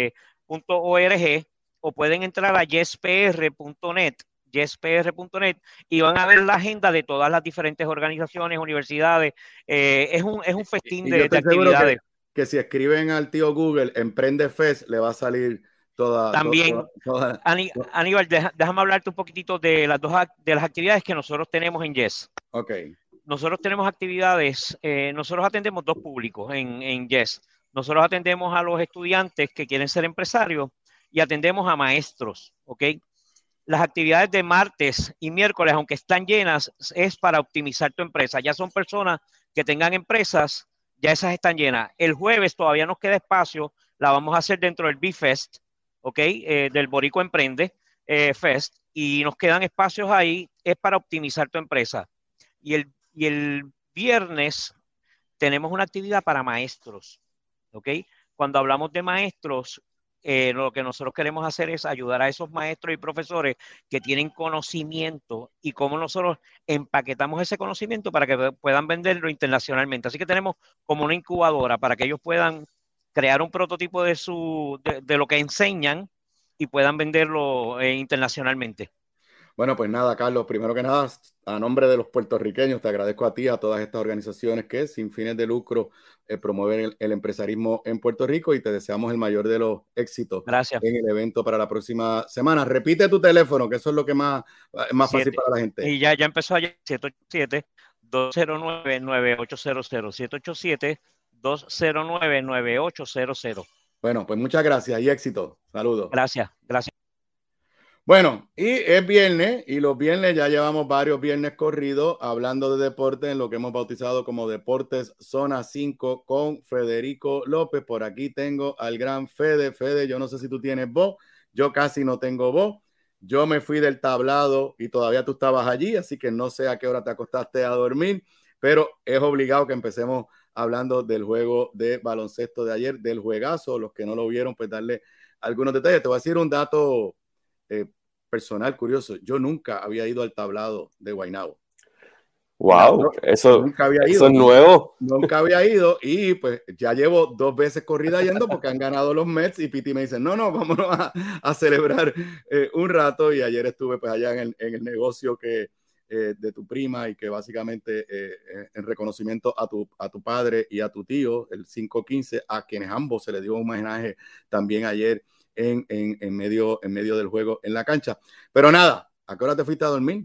punto org o pueden entrar a yes p r punto net. yes p r punto net y van a ver la agenda de todas las diferentes organizaciones, universidades. Eh, es, un, es un festín de, de actividades. Que, que si escriben al tío Google Emprende Fest, le va a salir toda. También, toda, toda, Aní, Aníbal, deja, déjame hablarte un poquitito de las dos de las actividades que nosotros tenemos en Yes. Ok. Nosotros tenemos actividades, eh, nosotros atendemos dos públicos en, en Yes. Nosotros atendemos a los estudiantes que quieren ser empresarios y atendemos a maestros, ¿ok? Las actividades de martes y miércoles, aunque están llenas, es para optimizar tu empresa. Ya son personas que tengan empresas, ya esas están llenas. El jueves todavía nos queda espacio, la vamos a hacer dentro del B-Fest, ¿ok? Eh, del Boricua Emprende eh, Fest, y nos quedan espacios ahí, es para optimizar tu empresa. Y el, y el viernes tenemos una actividad para maestros, ¿ok? Cuando hablamos de maestros, Eh, lo que nosotros queremos hacer es ayudar a esos maestros y profesores que tienen conocimiento y cómo nosotros empaquetamos ese conocimiento para que puedan venderlo internacionalmente. Así que tenemos como una incubadora para que ellos puedan crear un prototipo de, su, de, de lo que enseñan y puedan venderlo eh, internacionalmente. Bueno, pues nada, Carlos, primero que nada, a nombre de los puertorriqueños, te agradezco a ti, a todas estas organizaciones que sin fines de lucro eh, promueven el, el empresarismo en Puerto Rico y te deseamos el mayor de los éxitos. Gracias. En el evento para la próxima semana. Repite tu teléfono, que eso es lo que más, más fácil para la gente. Y ya, ya empezó ayer, siete ocho siete, dos cero nueve, nueve ocho cero cero, siete ocho siete, dos cero nueve, nueve ocho cero cero. Bueno, pues muchas gracias y éxito. Saludos. Gracias, gracias. Bueno, y es viernes y los viernes ya llevamos varios viernes corridos hablando de deporte en lo que hemos bautizado como Deportes Zona cinco con Federico López. Por aquí tengo al gran Fede. Fede, yo no sé si tú tienes voz, yo casi no tengo voz. Yo me fui del tablado y todavía tú estabas allí, así que no sé a qué hora te acostaste a dormir, pero es obligado que empecemos hablando del juego de baloncesto de ayer, del juegazo. Los que no lo vieron, pues darle algunos detalles. Te voy a decir un dato Eh, personal curioso. Yo nunca había ido al tablado de Guaynabo. Wow, no, eso, nunca había ido, eso es nuevo. Nunca había ido y pues ya llevo dos veces corrida yendo porque han ganado los Mets y Piti me dice, no, no, vámonos a, a celebrar eh, un rato. Y ayer estuve pues allá en el, en el negocio que, eh, de tu prima y que básicamente eh, en reconocimiento a tu, a tu padre y a tu tío, el cinco quince, a quienes ambos se les dio un homenaje también ayer En, en, en, medio, en medio del juego en la cancha. Pero nada, ¿a qué hora te fuiste a dormir?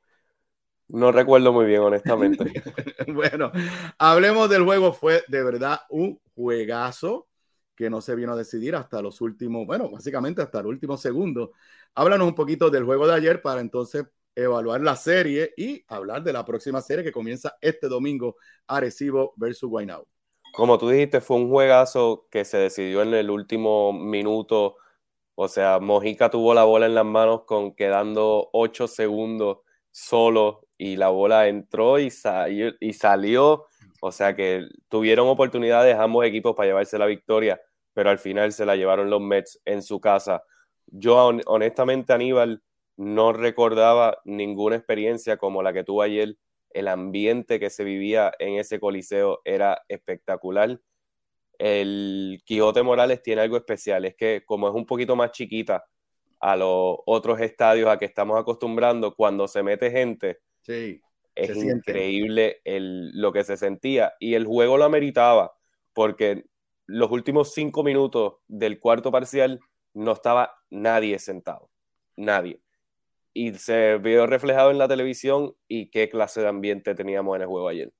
No recuerdo muy bien, honestamente. Bueno, hablemos del juego. Fue de verdad un juegazo que no se vino a decidir hasta los últimos, bueno, básicamente hasta el último segundo. Háblanos un poquito del juego de ayer para entonces evaluar la serie y hablar de la próxima serie que comienza este domingo, Arecibo versus Guaynabo. Como tú dijiste, fue un juegazo que se decidió en el último minuto. O sea, Mojica tuvo la bola en las manos con quedando ocho segundos solo y la bola entró y salió, y salió. O sea que tuvieron oportunidades ambos equipos para llevarse la victoria, pero al final se la llevaron los Mets en su casa. Yo honestamente, Aníbal, no recordaba ninguna experiencia como la que tuve ayer. El ambiente que se vivía en ese coliseo era espectacular. El Quijote Morales tiene algo especial, es que como es un poquito más chiquita, a los otros estadios a que estamos acostumbrando, cuando se mete gente, sí, es increíble el, lo que se sentía. Y el juego lo ameritaba, porque los últimos cinco minutos del cuarto parcial no estaba nadie sentado. Nadie. Y se vio reflejado en la televisión, y qué clase de ambiente teníamos en el juego ayer.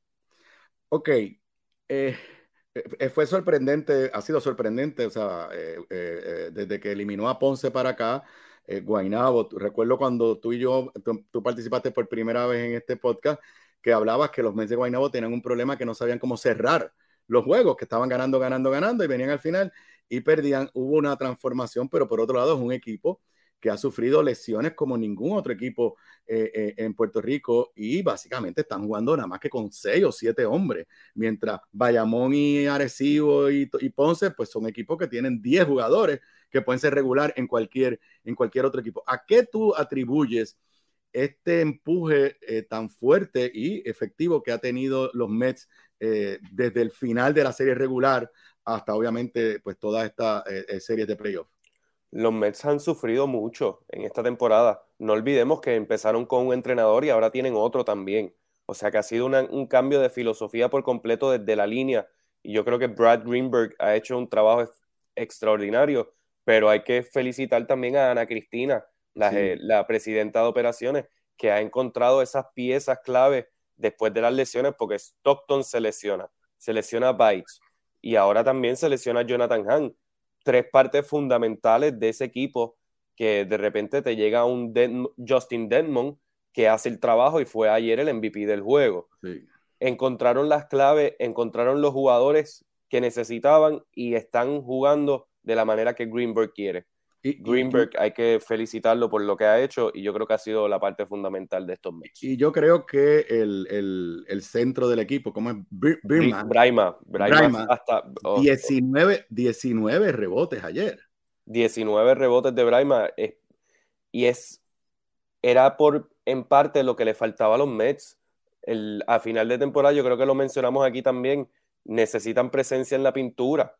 Ok. Eh, eh, fue sorprendente, ha sido sorprendente, o sea, eh, eh, desde que eliminó a Ponce para acá, eh, Guaynabo, recuerdo cuando tú y yo, tú, tú participaste por primera vez en este podcast, que hablabas que los Mets de Guaynabo tenían un problema, que no sabían cómo cerrar los juegos, que estaban ganando, ganando, ganando, y venían al final y perdían. Hubo una transformación, pero por otro lado es un equipo que ha sufrido lesiones como ningún otro equipo eh, eh, en Puerto Rico, y básicamente están jugando nada más que con seis o siete hombres, mientras Bayamón y Arecibo y, y Ponce pues son equipos que tienen diez jugadores que pueden ser regular en cualquier, en cualquier otro equipo. ¿A qué tú atribuyes este empuje eh, tan fuerte y efectivo que ha tenido los Mets eh, desde el final de la serie regular hasta obviamente pues todas estas eh, series de playoffs? Los Mets han sufrido mucho en esta temporada. No olvidemos que empezaron con un entrenador y ahora tienen otro también. O sea que ha sido una, un cambio de filosofía por completo desde la línea. Y yo creo que Brad Greenberg ha hecho un trabajo ex- extraordinario, pero hay que felicitar también a Ana Cristina, la, sí. la presidenta de operaciones, que ha encontrado esas piezas clave después de las lesiones, porque Stockton se lesiona, se lesiona Bites, y ahora también se lesiona Jonathan Hahn. Tres partes fundamentales de ese equipo, que de repente te llega un Den- Justin Denmond que hace el trabajo y fue ayer el M V P del juego. Sí. Encontraron las claves, encontraron los jugadores que necesitaban y están jugando de la manera que Greenberg quiere. Y, Greenberg, y, hay que felicitarlo por lo que ha hecho, y yo creo que ha sido la parte fundamental de estos Mets. Y yo creo que el, el, el centro del equipo, como es Brahma, Brahma, Brahma hasta oh, diecinueve, diecinueve rebotes ayer. diecinueve rebotes de Brahma, es, y es era por en parte lo que le faltaba a los Mets. El, a final de temporada, yo creo que lo mencionamos aquí también, necesitan presencia en la pintura.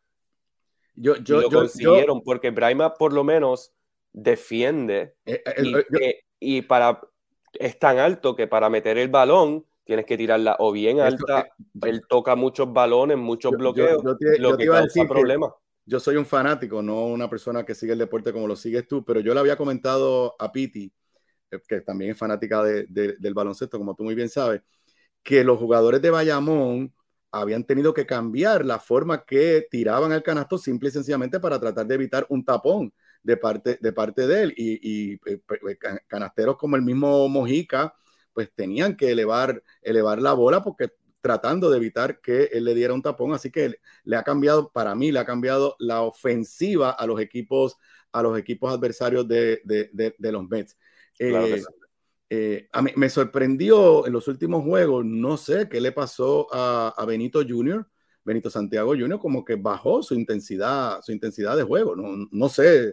Yo, yo, y lo yo, consiguieron yo, porque Brahma por lo menos defiende eh, eh, y, yo, que, y para es tan alto que para meter el balón tienes que tirarla o bien eso, alta. eh, Él toca muchos balones, muchos yo, bloqueos, yo, yo te, lo yo que te iba a causa decir problemas. Yo soy un fanático, no una persona que sigue el deporte como lo sigues tú, pero yo le había comentado a Piti, que también es fanática de, de, del baloncesto, como tú muy bien sabes, que los jugadores de Bayamón habían tenido que cambiar la forma que tiraban al canasto simple y sencillamente para tratar de evitar un tapón de parte de, parte de él. Y, y eh, canasteros como el mismo Mojica, pues tenían que elevar, elevar la bola porque tratando de evitar que él le diera un tapón. Así que le ha cambiado, para mí, le ha cambiado la ofensiva a los equipos, a los equipos adversarios de, de, de, de los Mets. Claro eh, que sí. Eh, a mí me sorprendió en los últimos juegos, no sé qué le pasó a, a Benito junior, Benito Santiago junior, como que bajó su intensidad, su intensidad de juego, no, no sé.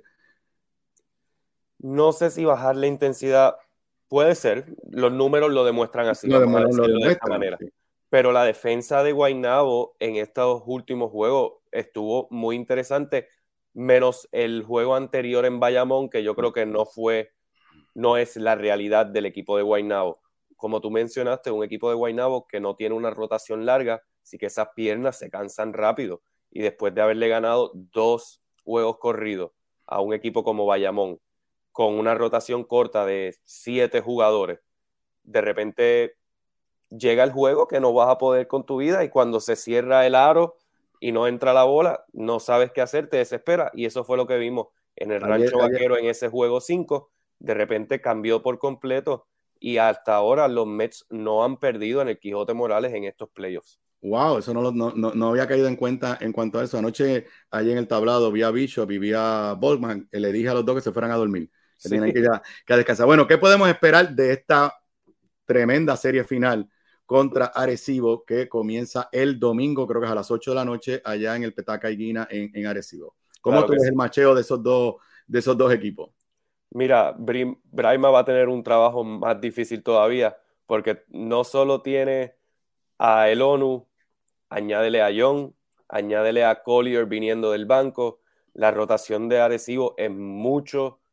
No sé si bajar la intensidad puede ser, los números lo demuestran así, Lo vamos a demuestran, lo decirlo de esta demuestran, manera. sí. Pero la defensa de Guaynabo en estos últimos juegos estuvo muy interesante, menos el juego anterior en Bayamón, que yo creo que no fue, no es la realidad del equipo de Guaynabo. Como tú mencionaste, un equipo de Guaynabo que no tiene una rotación larga, así que esas piernas se cansan rápido. Y después de haberle ganado dos juegos corridos a un equipo como Bayamón, con una rotación corta de siete jugadores, de repente llega el juego que no vas a poder con tu vida, y cuando se cierra el aro y no entra la bola, no sabes qué hacer, te desespera, y eso fue lo que vimos en el Ayer, Rancho ayer. Vaquero en ese juego cinco. De repente cambió por completo, y hasta ahora los Mets no han perdido en el Quijote Morales en estos playoffs. Wow, eso no, lo, no, no, no había caído en cuenta en cuanto a eso. Anoche, allí en el tablado, vi a Bishop y vi a Boltman, y le dije a los dos que se fueran a dormir, que Sí. tenían que ir a, que a descansar. Bueno, ¿qué podemos esperar de esta tremenda serie final contra Arecibo, que comienza el domingo, creo que es a las ocho de la noche, allá en el Petaca y Guina, en, en Arecibo? ¿Cómo Claro tú que ves sí. el macheo de esos dos, de esos dos equipos? Mira, Brim- Brahma va a tener un trabajo más difícil todavía, porque no solo tiene a El ONU, añádele a Young, añádele a Collier viniendo del banco. La rotación de Arecibo es mucho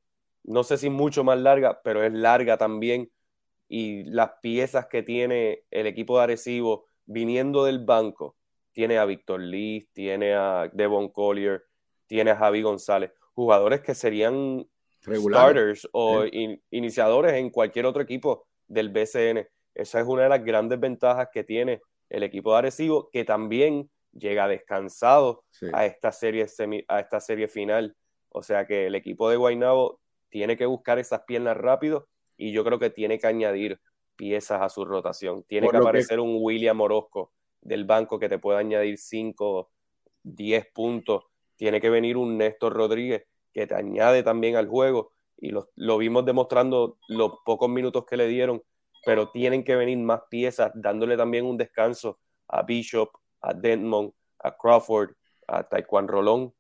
no sé si mucho más larga, pero es larga también. Y las piezas que tiene el equipo de Arecibo viniendo del banco, tiene a Víctor Liz, tiene a Devon Collier, tiene a Javi González, jugadores que serían regulares, starters o in, iniciadores en cualquier otro equipo del B C N. Esa es una de las grandes ventajas que tiene el equipo de Arecibo, que también llega descansado sí. a, esta serie semi, a esta serie final. O sea que el equipo de Guaynabo tiene que buscar esas piernas rápido y yo creo que tiene que añadir piezas a su rotación. Tiene Por que aparecer que... un William Orozco del banco que te pueda añadir cinco, diez puntos. Tiene que venir un Néstor Rodríguez que te añade también al juego. Y lo, lo vimos demostrando los pocos minutos que le dieron, pero tienen que venir más piezas, dándole también un descanso a Bishop, a Denmond, a Crawford, a Taekwondo Rolón.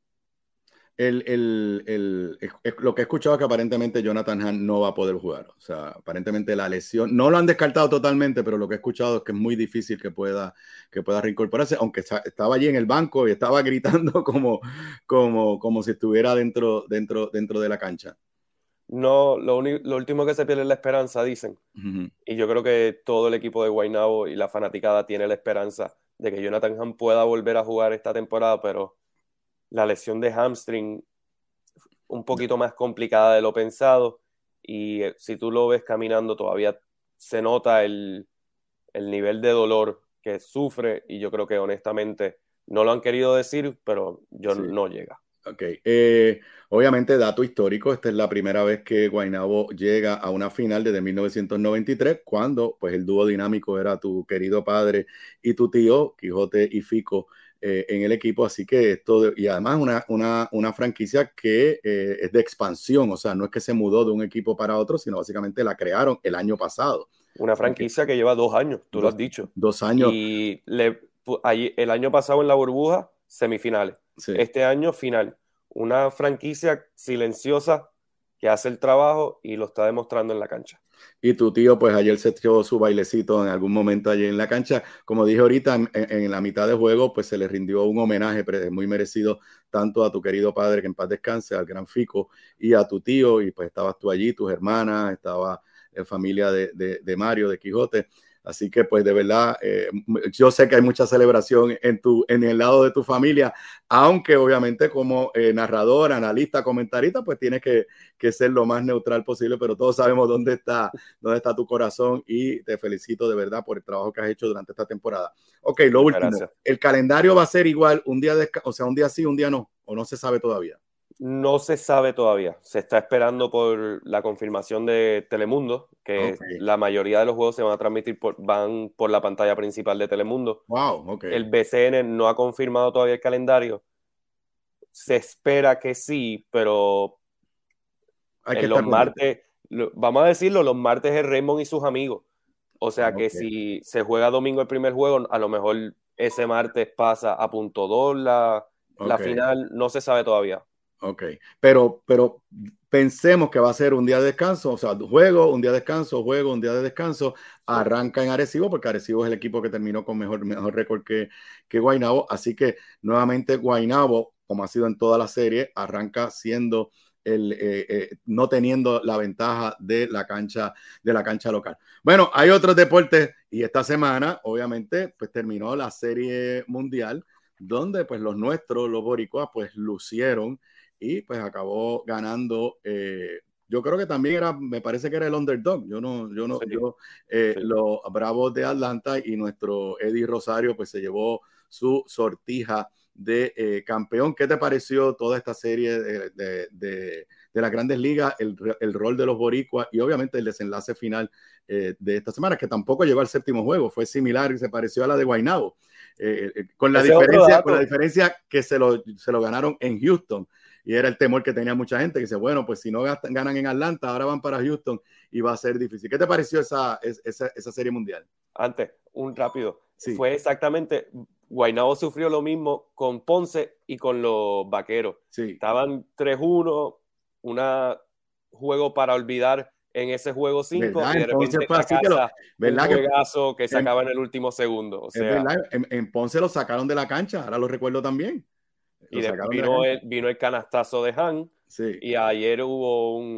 El, el, el, el, lo que he escuchado es que aparentemente Jonathan Hahn no va a poder jugar. O sea, aparentemente la lesión, no lo han descartado totalmente, pero lo que he escuchado es que es muy difícil que pueda, que pueda reincorporarse, aunque estaba allí en el banco y estaba gritando como, como, como si estuviera dentro, dentro, dentro de la cancha. No, lo, lo último que se pierde es la esperanza, dicen. Uh-huh. Y yo creo que todo el equipo de Guaynabo y la fanaticada tiene la esperanza de que Jonathan Hahn pueda volver a jugar esta temporada, pero la lesión de hamstring un poquito más complicada de lo pensado, y si tú lo ves caminando todavía se nota el, el nivel de dolor que sufre, y yo creo que honestamente no lo han querido decir, pero yo sí. no llega. Ok, eh, obviamente dato histórico, esta es la primera vez que Guaynabo llega a una final desde mil novecientos noventa y tres, cuando pues el dúo dinámico era tu querido padre y tu tío, Quijote y Fico, eh, en el equipo, así que esto, de, y además una, una, una franquicia que eh, es de expansión, o sea, no es que se mudó de un equipo para otro, sino básicamente la crearon el año pasado. Una franquicia que lleva dos años, tú dos, lo has dicho. Dos años. Y le, ahí, el año pasado en la burbuja, semifinales. Sí. Este año, final. Una franquicia silenciosa que hace el trabajo y lo está demostrando en la cancha. Y tu tío, pues ayer se echó su bailecito en algún momento allí en la cancha. Como dije ahorita, en, en la mitad del juego, pues se le rindió un homenaje muy merecido tanto a tu querido padre, que en paz descanse, al gran Fico, y a tu tío. Y pues estabas tú allí, tus hermanas, estaba la familia de, de, de Mario, de Quijote. Así que, pues, de verdad, eh, yo sé que hay mucha celebración en, tu, en el lado de tu familia, aunque obviamente como eh, narrador, analista, comentarista, pues tienes que, que ser lo más neutral posible, pero todos sabemos dónde está, dónde está tu corazón, y te felicito de verdad por el trabajo que has hecho durante esta temporada. Ok, lo Muchas último, gracias. El calendario va a ser igual, un día, de, o sea, un día sí, un día no, o no se sabe todavía. No se sabe todavía. Se está esperando por la confirmación de Telemundo, que okay. la mayoría de los juegos se van a transmitir por, van por la pantalla principal de Telemundo. Wow, okay. El B C N no ha confirmado todavía el calendario. Se espera que sí, pero Hay que en los martes, lo, vamos a decirlo, los martes es Raymond y sus amigos. O sea okay. que si se juega domingo el primer juego, a lo mejor ese martes pasa a punto dos la, okay. la final, no se sabe todavía. Ok, pero, pero pensemos que va a ser un día de descanso, o sea, juego, un día de descanso, juego, un día de descanso, arranca en Arecibo, porque Arecibo es el equipo que terminó con mejor, mejor récord que, que Guaynabo, así que nuevamente Guaynabo, como ha sido en toda la serie, arranca siendo el, eh, eh, no teniendo la ventaja de la cancha, de la cancha local. Bueno, hay otros deportes, y esta semana, obviamente, pues terminó la serie mundial, donde pues los nuestros, los boricuas, pues lucieron, y pues acabó ganando. Eh, yo creo que también era, me parece que era el underdog. Yo no, yo no, sí, yo, eh, sí. Los Bravos de Atlanta, y nuestro Eddie Rosario pues se llevó su sortija de eh, campeón. ¿Qué te pareció toda esta serie de, de, de, de las Grandes Ligas, el, el rol de los boricuas y obviamente el desenlace final eh, de esta semana, que tampoco llegó al séptimo juego, fue similar y se pareció a la de Guaynabo, eh, eh, con, la diferencia, con la diferencia que se lo, se lo ganaron en Houston? Y era el temor que tenía mucha gente, que dice, bueno, pues si no gastan, ganan en Atlanta, ahora van para Houston y va a ser difícil. ¿Qué te pareció esa, esa, esa serie mundial? Antes, un rápido. Sí. Fue exactamente, Guaynabo sufrió lo mismo con Ponce y con los Vaqueros. Sí. Estaban tres uno, un juego para olvidar en ese juego cinco, y de repente fue así que lo, ¿verdad? Un juegazo que, que se acaba en el último segundo. O sea, es verdad, en, en Ponce lo sacaron de la cancha, ahora lo recuerdo también. Y de vino, de el, vino el canastazo de Han, sí. Y ayer hubo un,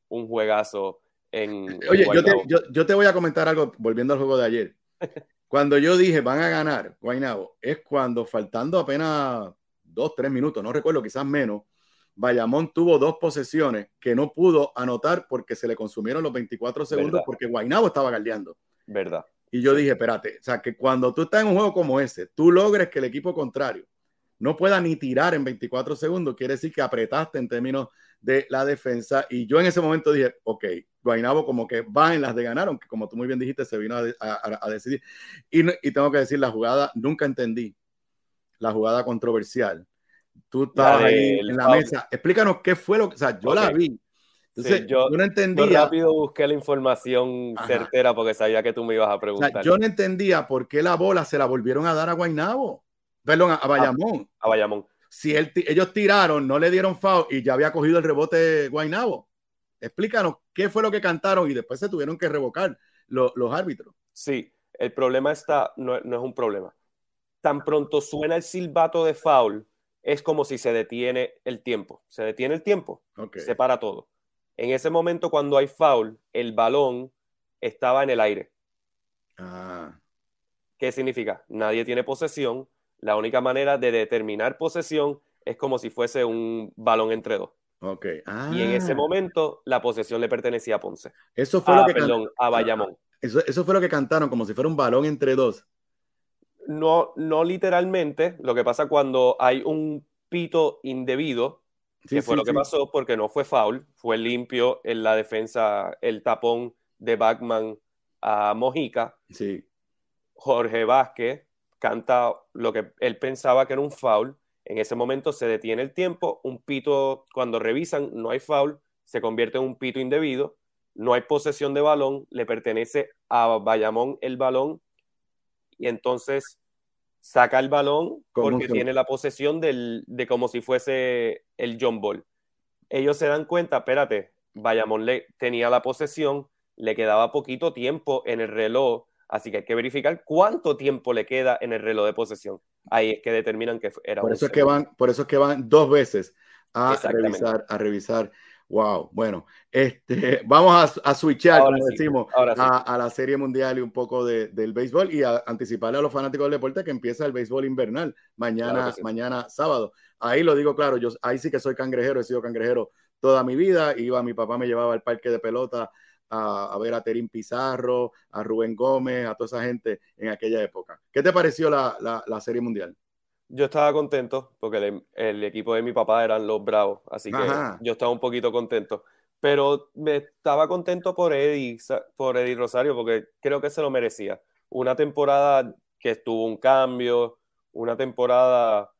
un juegazo en, Oye, en yo te, yo, yo te voy a comentar algo volviendo al juego de ayer. Cuando yo dije van a ganar Guaynabo, es cuando faltando apenas dos, tres minutos, no recuerdo, quizás menos, Bayamón tuvo dos posesiones que no pudo anotar porque se le consumieron los veinticuatro segundos. ¿Verdad? Porque Guaynabo estaba galdeando. ¿Verdad? Y yo sí. dije, espérate, o sea, que cuando tú estás en un juego como ese, tú logres que el equipo contrario no pueda ni tirar en veinticuatro segundos, quiere decir que apretaste en términos de la defensa. Y yo en ese momento dije, ok, Guaynabo como que va en las de ganar, aunque como tú muy bien dijiste, se vino a, a, a decidir. Y, y tengo que decir, la jugada, nunca entendí la jugada controversial. Tú estabas ahí en la foul. Mesa. Explícanos qué fue lo que, o sea, yo okay. la vi. Entonces, sí, yo, yo no entendía. Yo rápido busqué la información Ajá. certera porque sabía que tú me ibas a preguntar. O sea, yo no entendía por qué la bola se la volvieron a dar a Guaynabo. Perdón, a, a Bayamón. A, a Bayamón. Si él, ellos tiraron, no le dieron foul y ya había cogido el rebote Guaynabo. Explícanos qué fue lo que cantaron y después se tuvieron que revocar lo, los árbitros. Sí, el problema está, no, no es un problema. Tan pronto suena el silbato de foul, es como si se detiene el tiempo. Se detiene el tiempo, okay. se para todo. En ese momento, cuando hay foul, el balón estaba en el aire. Ah. ¿Qué significa? Nadie tiene posesión. La única manera de determinar posesión es como si fuese un balón entre dos. Okay. Ah. Y en ese momento, la posesión le pertenecía a Ponce. Eso fue ah, lo que perdón, can... a Bayamón. Eso, eso fue lo que cantaron, como si fuera un balón entre dos. No, no literalmente. Lo que pasa cuando hay un pito indebido, sí, que fue sí, lo que sí. pasó, porque no fue foul, fue limpio en la defensa, el tapón de Bachman a Mojica. Sí. Jorge Vázquez canta lo que él pensaba que era un foul. En ese momento se detiene el tiempo, un pito, cuando revisan, no hay foul, se convierte en un pito indebido, no hay posesión de balón, le pertenece a Bayamón el balón, y entonces saca el balón porque tiene la posesión del, de como si fuese el John Ball. Ellos se dan cuenta, espérate, Bayamón le, tenía la posesión, le quedaba poquito tiempo en el reloj, así que hay que verificar cuánto tiempo le queda en el reloj de posesión. Ahí es que determinan que era por un eso es que van, por eso es que van dos veces a revisar, a revisar. Wow, bueno, este, vamos a, a switchar, ahora como sí, decimos, sí. a, a la Serie Mundial y un poco de, del béisbol y a anticiparle a los fanáticos del deporte que empieza el béisbol invernal mañana, claro sí. mañana sábado. Ahí lo digo claro, yo ahí sí que soy cangrejero, he sido cangrejero toda mi vida. Iba, mi papá me llevaba al parque de pelota a, a ver a Terín Pizarro, a Rubén Gómez, a toda esa gente en aquella época. ¿Qué te pareció la, la, la Serie Mundial? Yo estaba contento porque el, el equipo de mi papá eran los Bravos, así que Ajá. yo estaba un poquito contento. Pero me estaba contento por Eddie, por Eddie Rosario, porque creo que se lo merecía. Una temporada que estuvo un cambio, una temporada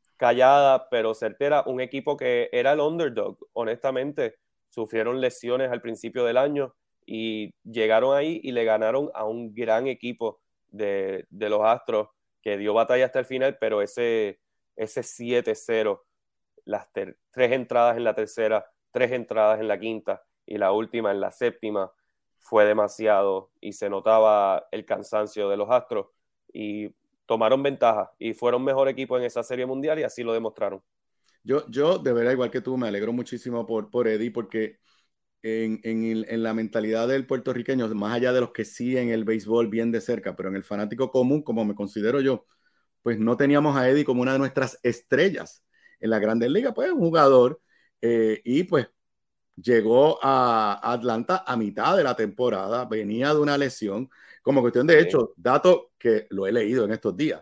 callada pero certera, un equipo que era el underdog, honestamente. Sufrieron lesiones al principio del año y llegaron ahí y le ganaron a un gran equipo de, de los Astros, que dio batalla hasta el final, pero ese, ese siete cero, las ter- tres entradas en la tercera, tres entradas en la quinta y la última en la séptima, fue demasiado y se notaba el cansancio de los Astros y tomaron ventaja y fueron mejor equipo en esa Serie Mundial y así lo demostraron. Yo, yo de verdad, igual que tú, me alegro muchísimo por, por Eddie, porque en, en, en la mentalidad del puertorriqueño, más allá de los que siguen el béisbol bien de cerca, pero en el fanático común, como me considero yo, pues no teníamos a Eddie como una de nuestras estrellas en la Grandes Ligas, pues un jugador, eh, y pues llegó a Atlanta a mitad de la temporada, venía de una lesión, como cuestión de hecho, dato que lo he leído en estos días,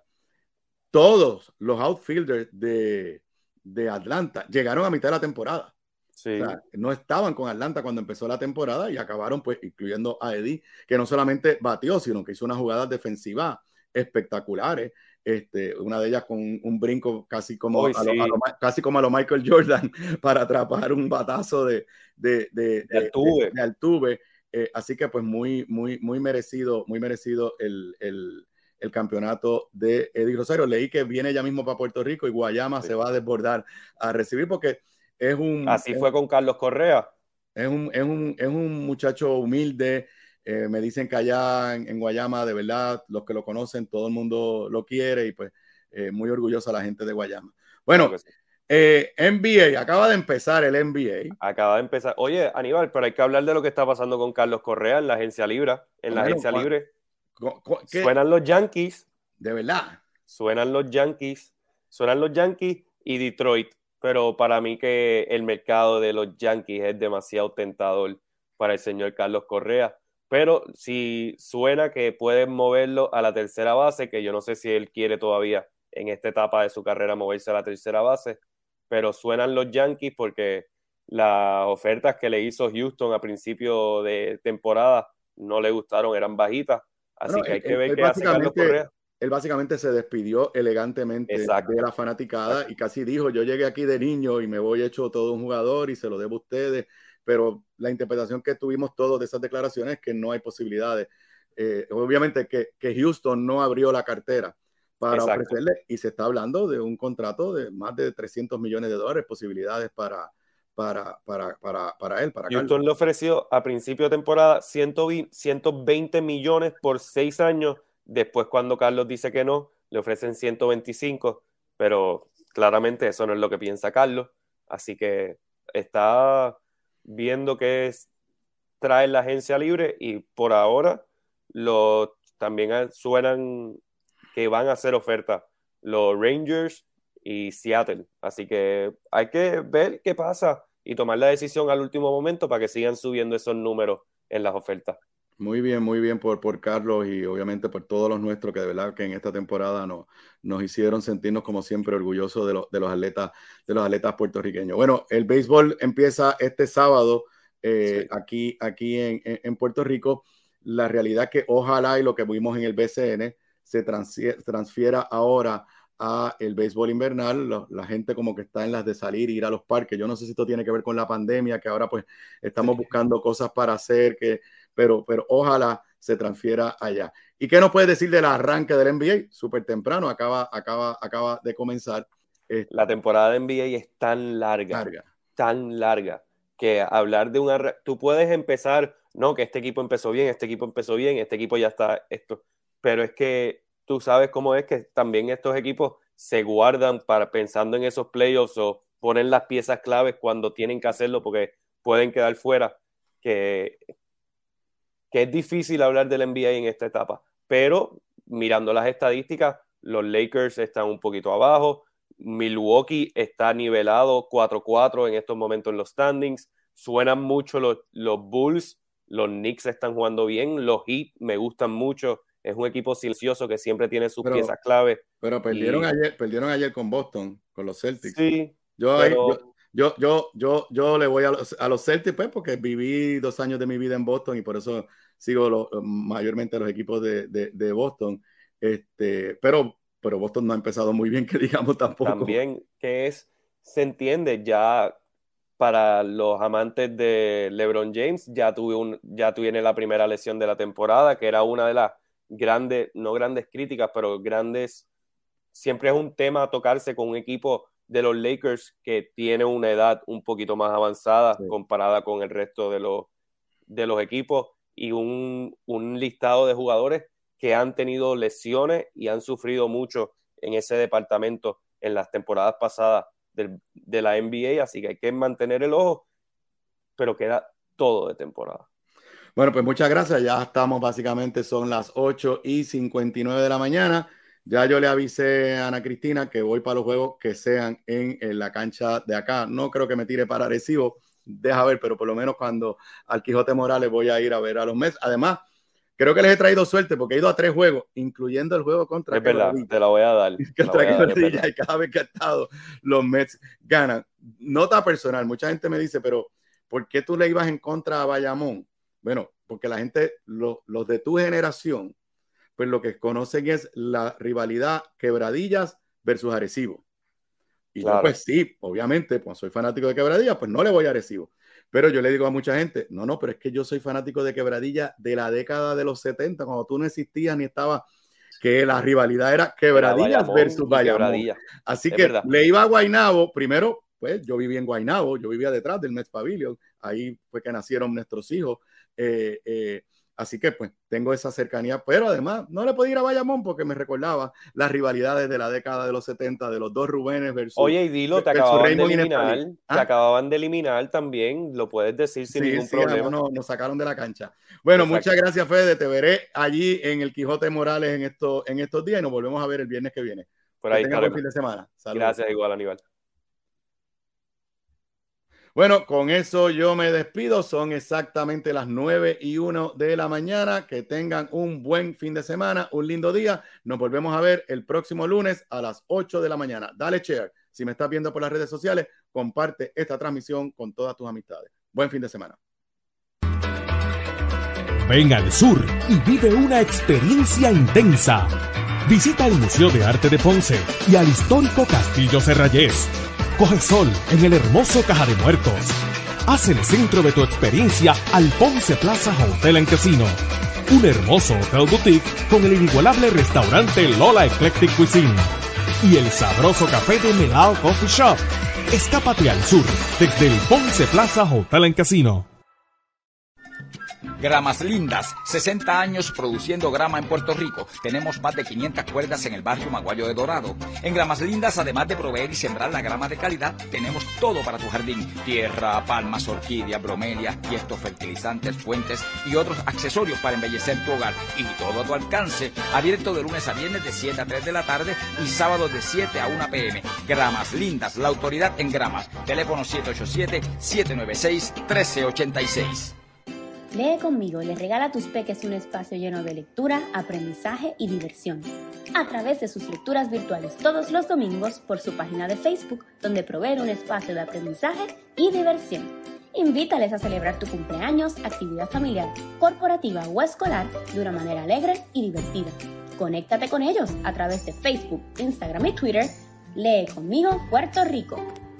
todos los outfielders de, de Atlanta llegaron a mitad de la temporada. Sí. O sea, no estaban con Atlanta cuando empezó la temporada y acabaron, pues, incluyendo a Eddie, que no solamente batió, sino que hizo unas jugadas defensivas espectaculares. Este, una de ellas con un, un brinco casi como, Hoy, a lo, sí. a lo, casi como a lo Michael Jordan para atrapar un batazo de, de, de, de Altuve. De, de Altuve. Eh, así que, pues, muy, muy, muy merecido, muy merecido el, el, el campeonato de Eddie Rosario. Leí que viene ya mismo para Puerto Rico y Guayama sí. se va a desbordar a recibir porque es un... Así es, fue con Carlos Correa. Es un, es un, es un muchacho humilde. Eh, me dicen que allá en, en Guayama, de verdad, los que lo conocen, todo el mundo lo quiere y pues eh, muy orgullosa la gente de Guayama. Bueno, claro sí. Eh, N B A, acaba de empezar el N B A. Acaba de empezar. Oye, Aníbal, pero hay que hablar de lo que está pasando con Carlos Correa en la agencia libre. En Bueno, la agencia ¿cuál, libre. cu, cu, ¿qué? Suenan los Yankees. De verdad. Suenan los Yankees. Suenan los Yankees y Detroit. Pero para mí que el mercado de los Yankees es demasiado tentador para el señor Carlos Correa. Pero si suena que pueden moverlo a la tercera base, que yo no sé si él quiere todavía en esta etapa de su carrera moverse a la tercera base, pero suenan los Yankees porque las ofertas que le hizo Houston a principio de temporada no le gustaron, eran bajitas, así bueno, que hay él, que ver él, qué él hace Carlos Correa. Él básicamente se despidió elegantemente Exacto. de la fanaticada Exacto. y casi dijo, yo llegué aquí de niño y me voy hecho todo un jugador y se lo debo a ustedes, pero la interpretación que tuvimos todos de esas declaraciones es que no hay posibilidades. Eh, obviamente que, que Houston no abrió la cartera para Exacto. ofrecerle, y se está hablando de un contrato de más de trescientos millones de dólares, posibilidades para, para, para, para, para él. Para Houston Carlos. Le ofreció a principio de temporada ciento veinte millones por seis años, después cuando Carlos dice que no, le ofrecen ciento veinticinco, pero claramente eso no es lo que piensa Carlos, así que está viendo qué es traer la agencia libre y por ahora lo, también suenan que van a hacer ofertas los Rangers y Seattle. Así que hay que ver qué pasa y tomar la decisión al último momento para que sigan subiendo esos números en las ofertas. Muy bien, muy bien por, por Carlos y obviamente por todos los nuestros que de verdad que en esta temporada nos, nos hicieron sentirnos como siempre orgullosos de, lo, de, los atletas, de los atletas puertorriqueños. Bueno, el béisbol empieza este sábado eh, sí. aquí, aquí en, en Puerto Rico. La realidad que ojalá y lo que vimos en el B C N se transfiera ahora a el béisbol invernal. La, la gente como que está en las de salir, ir a los parques. Yo no sé si esto tiene que ver con la pandemia, que ahora pues estamos buscando cosas para hacer, que, pero, pero ojalá se transfiera allá. ¿Y qué nos puedes decir del arranque del N B A? Súper temprano, acaba, acaba, acaba de comenzar. La temporada de N B A es tan larga, larga, tan larga, que hablar de una... Tú puedes empezar, no, que este equipo empezó bien, este equipo empezó bien, este equipo ya está esto... pero es que tú sabes cómo es que también estos equipos se guardan para pensando en esos playoffs o ponen las piezas claves cuando tienen que hacerlo porque pueden quedar fuera, que, que es difícil hablar del N B A en esta etapa, pero mirando las estadísticas, los Lakers están un poquito abajo, Milwaukee está nivelado cuatro cuatro en estos momentos en los standings, suenan mucho los, los Bulls, los Knicks están jugando bien, los Heat me gustan mucho. Es un equipo silencioso que siempre tiene sus pero, piezas clave. Pero perdieron, y... ayer, perdieron ayer con Boston, con los Celtics. Sí, yo, pero... ahí, yo, yo, yo, yo, yo le voy a los, a los Celtics pues, porque viví dos años de mi vida en Boston y por eso sigo lo, mayormente los equipos de, de, de Boston. Este, pero, pero Boston no ha empezado muy bien, que digamos tampoco. También que es, se entiende ya para los amantes de LeBron James, ya tuve un, ya tuviene la primera lesión de la temporada, que era una de las grandes, no grandes críticas, pero grandes, siempre es un tema tocarse con un equipo de los Lakers que tiene una edad un poquito más avanzada sí. comparada con el resto de los, de los equipos y un, un listado de jugadores que han tenido lesiones y han sufrido mucho en ese departamento en las temporadas pasadas del, de la N B A, así que hay que mantener el ojo, pero queda todo de temporada. Bueno, pues muchas gracias. Ya estamos básicamente, son las ocho y cincuenta y nueve de la mañana. Ya yo le avisé a Ana Cristina que voy para los juegos que sean en, en la cancha de acá. No creo que me tire para Arecibo, deja ver, pero por lo menos cuando al Quijote Morales voy a ir a ver a los Mets. Además, creo que les he traído suerte porque he ido a tres juegos, incluyendo el juego contra es verdad, te la voy a dar. Contra Quebradilla, y cada vez que ha estado, los Mets ganan. Nota personal, mucha gente me dice, pero ¿por qué tú le ibas en contra a Bayamón? Bueno, porque la gente, lo, los de tu generación, pues lo que conocen es la rivalidad Quebradillas versus Arecibo. Y claro. Yo pues sí, obviamente, pues soy fanático de Quebradillas, pues no le voy a Arecibo. Pero yo le digo a mucha gente, no, no, pero es que yo soy fanático de Quebradillas de la década de los setenta, cuando tú no existías ni estabas, que la rivalidad era Quebradillas era Bayamón versus Bayamón. Así es que verdad. Le iba a Guaynabo, primero, pues yo vivía en Guaynabo, yo vivía detrás del Mets Pavilion, ahí fue que nacieron nuestros hijos. Eh, eh, Así que pues tengo esa cercanía, pero además no le podía ir a Bayamón porque me recordaba las rivalidades de la década de los setenta de los dos Rubénes versus... Oye, y dilo, te acababan de eliminar, te ¿Ah? acababan de eliminar también, lo puedes decir sin sí, ningún sí, problema. No, nos sacaron de la cancha. Bueno, Exacto. Muchas gracias, Fede, te veré allí en el Quijote Morales en, esto, en estos días y nos volvemos a ver el viernes que viene. Por ahí está. Buen fin de semana. Saludos. Gracias, igual, Aníbal. Bueno, con eso yo me despido. Son exactamente las nueve y uno de la mañana. Que tengan un buen fin de semana, un lindo día. Nos volvemos a ver el próximo lunes a las ocho de la mañana. Dale share. Si me estás viendo por las redes sociales, comparte esta transmisión con todas tus amistades. Buen fin de semana. Ven al sur y vive una experiencia intensa. Visita el Museo de Arte de Ponce y al histórico Castillo Serrayés. Coge sol en el hermoso Caja de Muertos. Haz el centro de tu experiencia al Ponce Plaza Hotel and Casino. Un hermoso hotel boutique con el inigualable restaurante Lola Eclectic Cuisine. Y el sabroso café de Melao Coffee Shop. Escápate al sur desde el Ponce Plaza Hotel and Casino. Gramas Lindas, sesenta años produciendo grama en Puerto Rico. Tenemos más de quinientas cuerdas en el barrio Maguayo de Dorado. En Gramas Lindas, además de proveer y sembrar la grama de calidad, tenemos todo para tu jardín. Tierra, palmas, orquídeas, bromelias, tiestos, fertilizantes, fuentes y otros accesorios para embellecer tu hogar. Y todo a tu alcance. Abierto de lunes a viernes de siete a tres de la tarde y sábados de siete a una p m Gramas Lindas, la autoridad en gramas. Teléfono siete ocho siete, siete nueve seis, uno tres ocho seis. Lee conmigo le regala a tus peques un espacio lleno de lectura, aprendizaje y diversión. A través de sus lecturas virtuales todos los domingos por su página de Facebook, donde provee un espacio de aprendizaje y diversión. Invítales a celebrar tu cumpleaños, actividad familiar, corporativa o escolar de una manera alegre y divertida. Conéctate con ellos a través de Facebook, Instagram y Twitter. Lee conmigo Puerto Rico.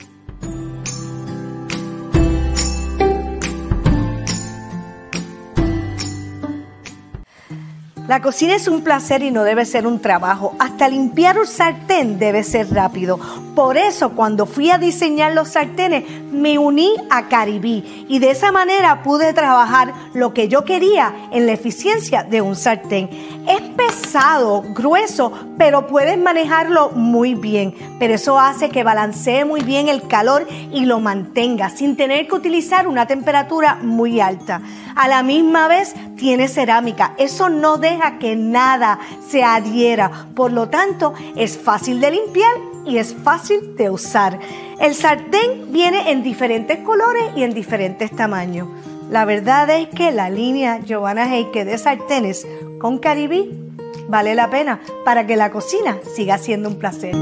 La cocina es un placer y no debe ser un trabajo. Hasta limpiar un sartén debe ser rápido. Por eso, cuando fui a diseñar los sartenes, me uní a Caribí y de esa manera pude trabajar lo que yo quería en la eficiencia de un sartén. Es pesado, grueso, pero puedes manejarlo muy bien. Pero eso hace que balancee muy bien el calor y lo mantenga sin tener que utilizar una temperatura muy alta. A la misma vez tiene cerámica. Eso no deja que nada se adhiera. Por lo tanto, es fácil de limpiar y es fácil de usar. El sartén viene en diferentes colores y en diferentes tamaños. La verdad es que la línea Giovanna Heike de sartenes con Caribí vale la pena para que la cocina siga siendo un placer.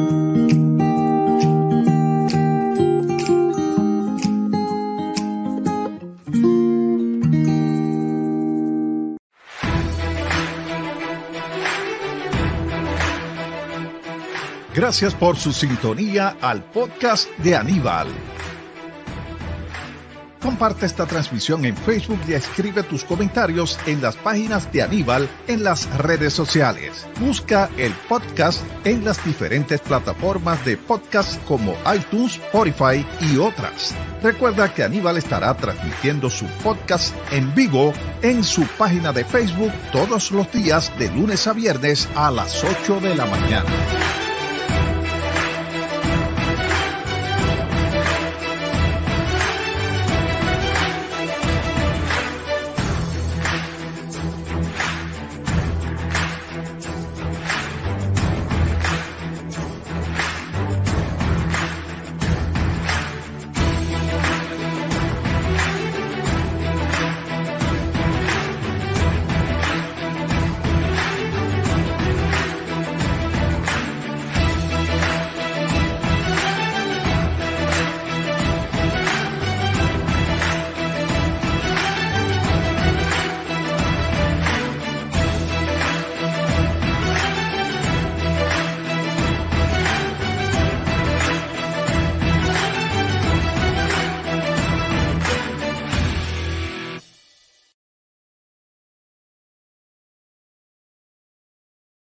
Gracias por su sintonía al podcast de Aníbal. Comparte esta transmisión en Facebook y escribe tus comentarios en las páginas de Aníbal en las redes sociales. Busca el podcast en las diferentes plataformas de podcast como iTunes, Spotify y otras. Recuerda que Aníbal estará transmitiendo su podcast en vivo en su página de Facebook todos los días de lunes a viernes a las ocho de la mañana.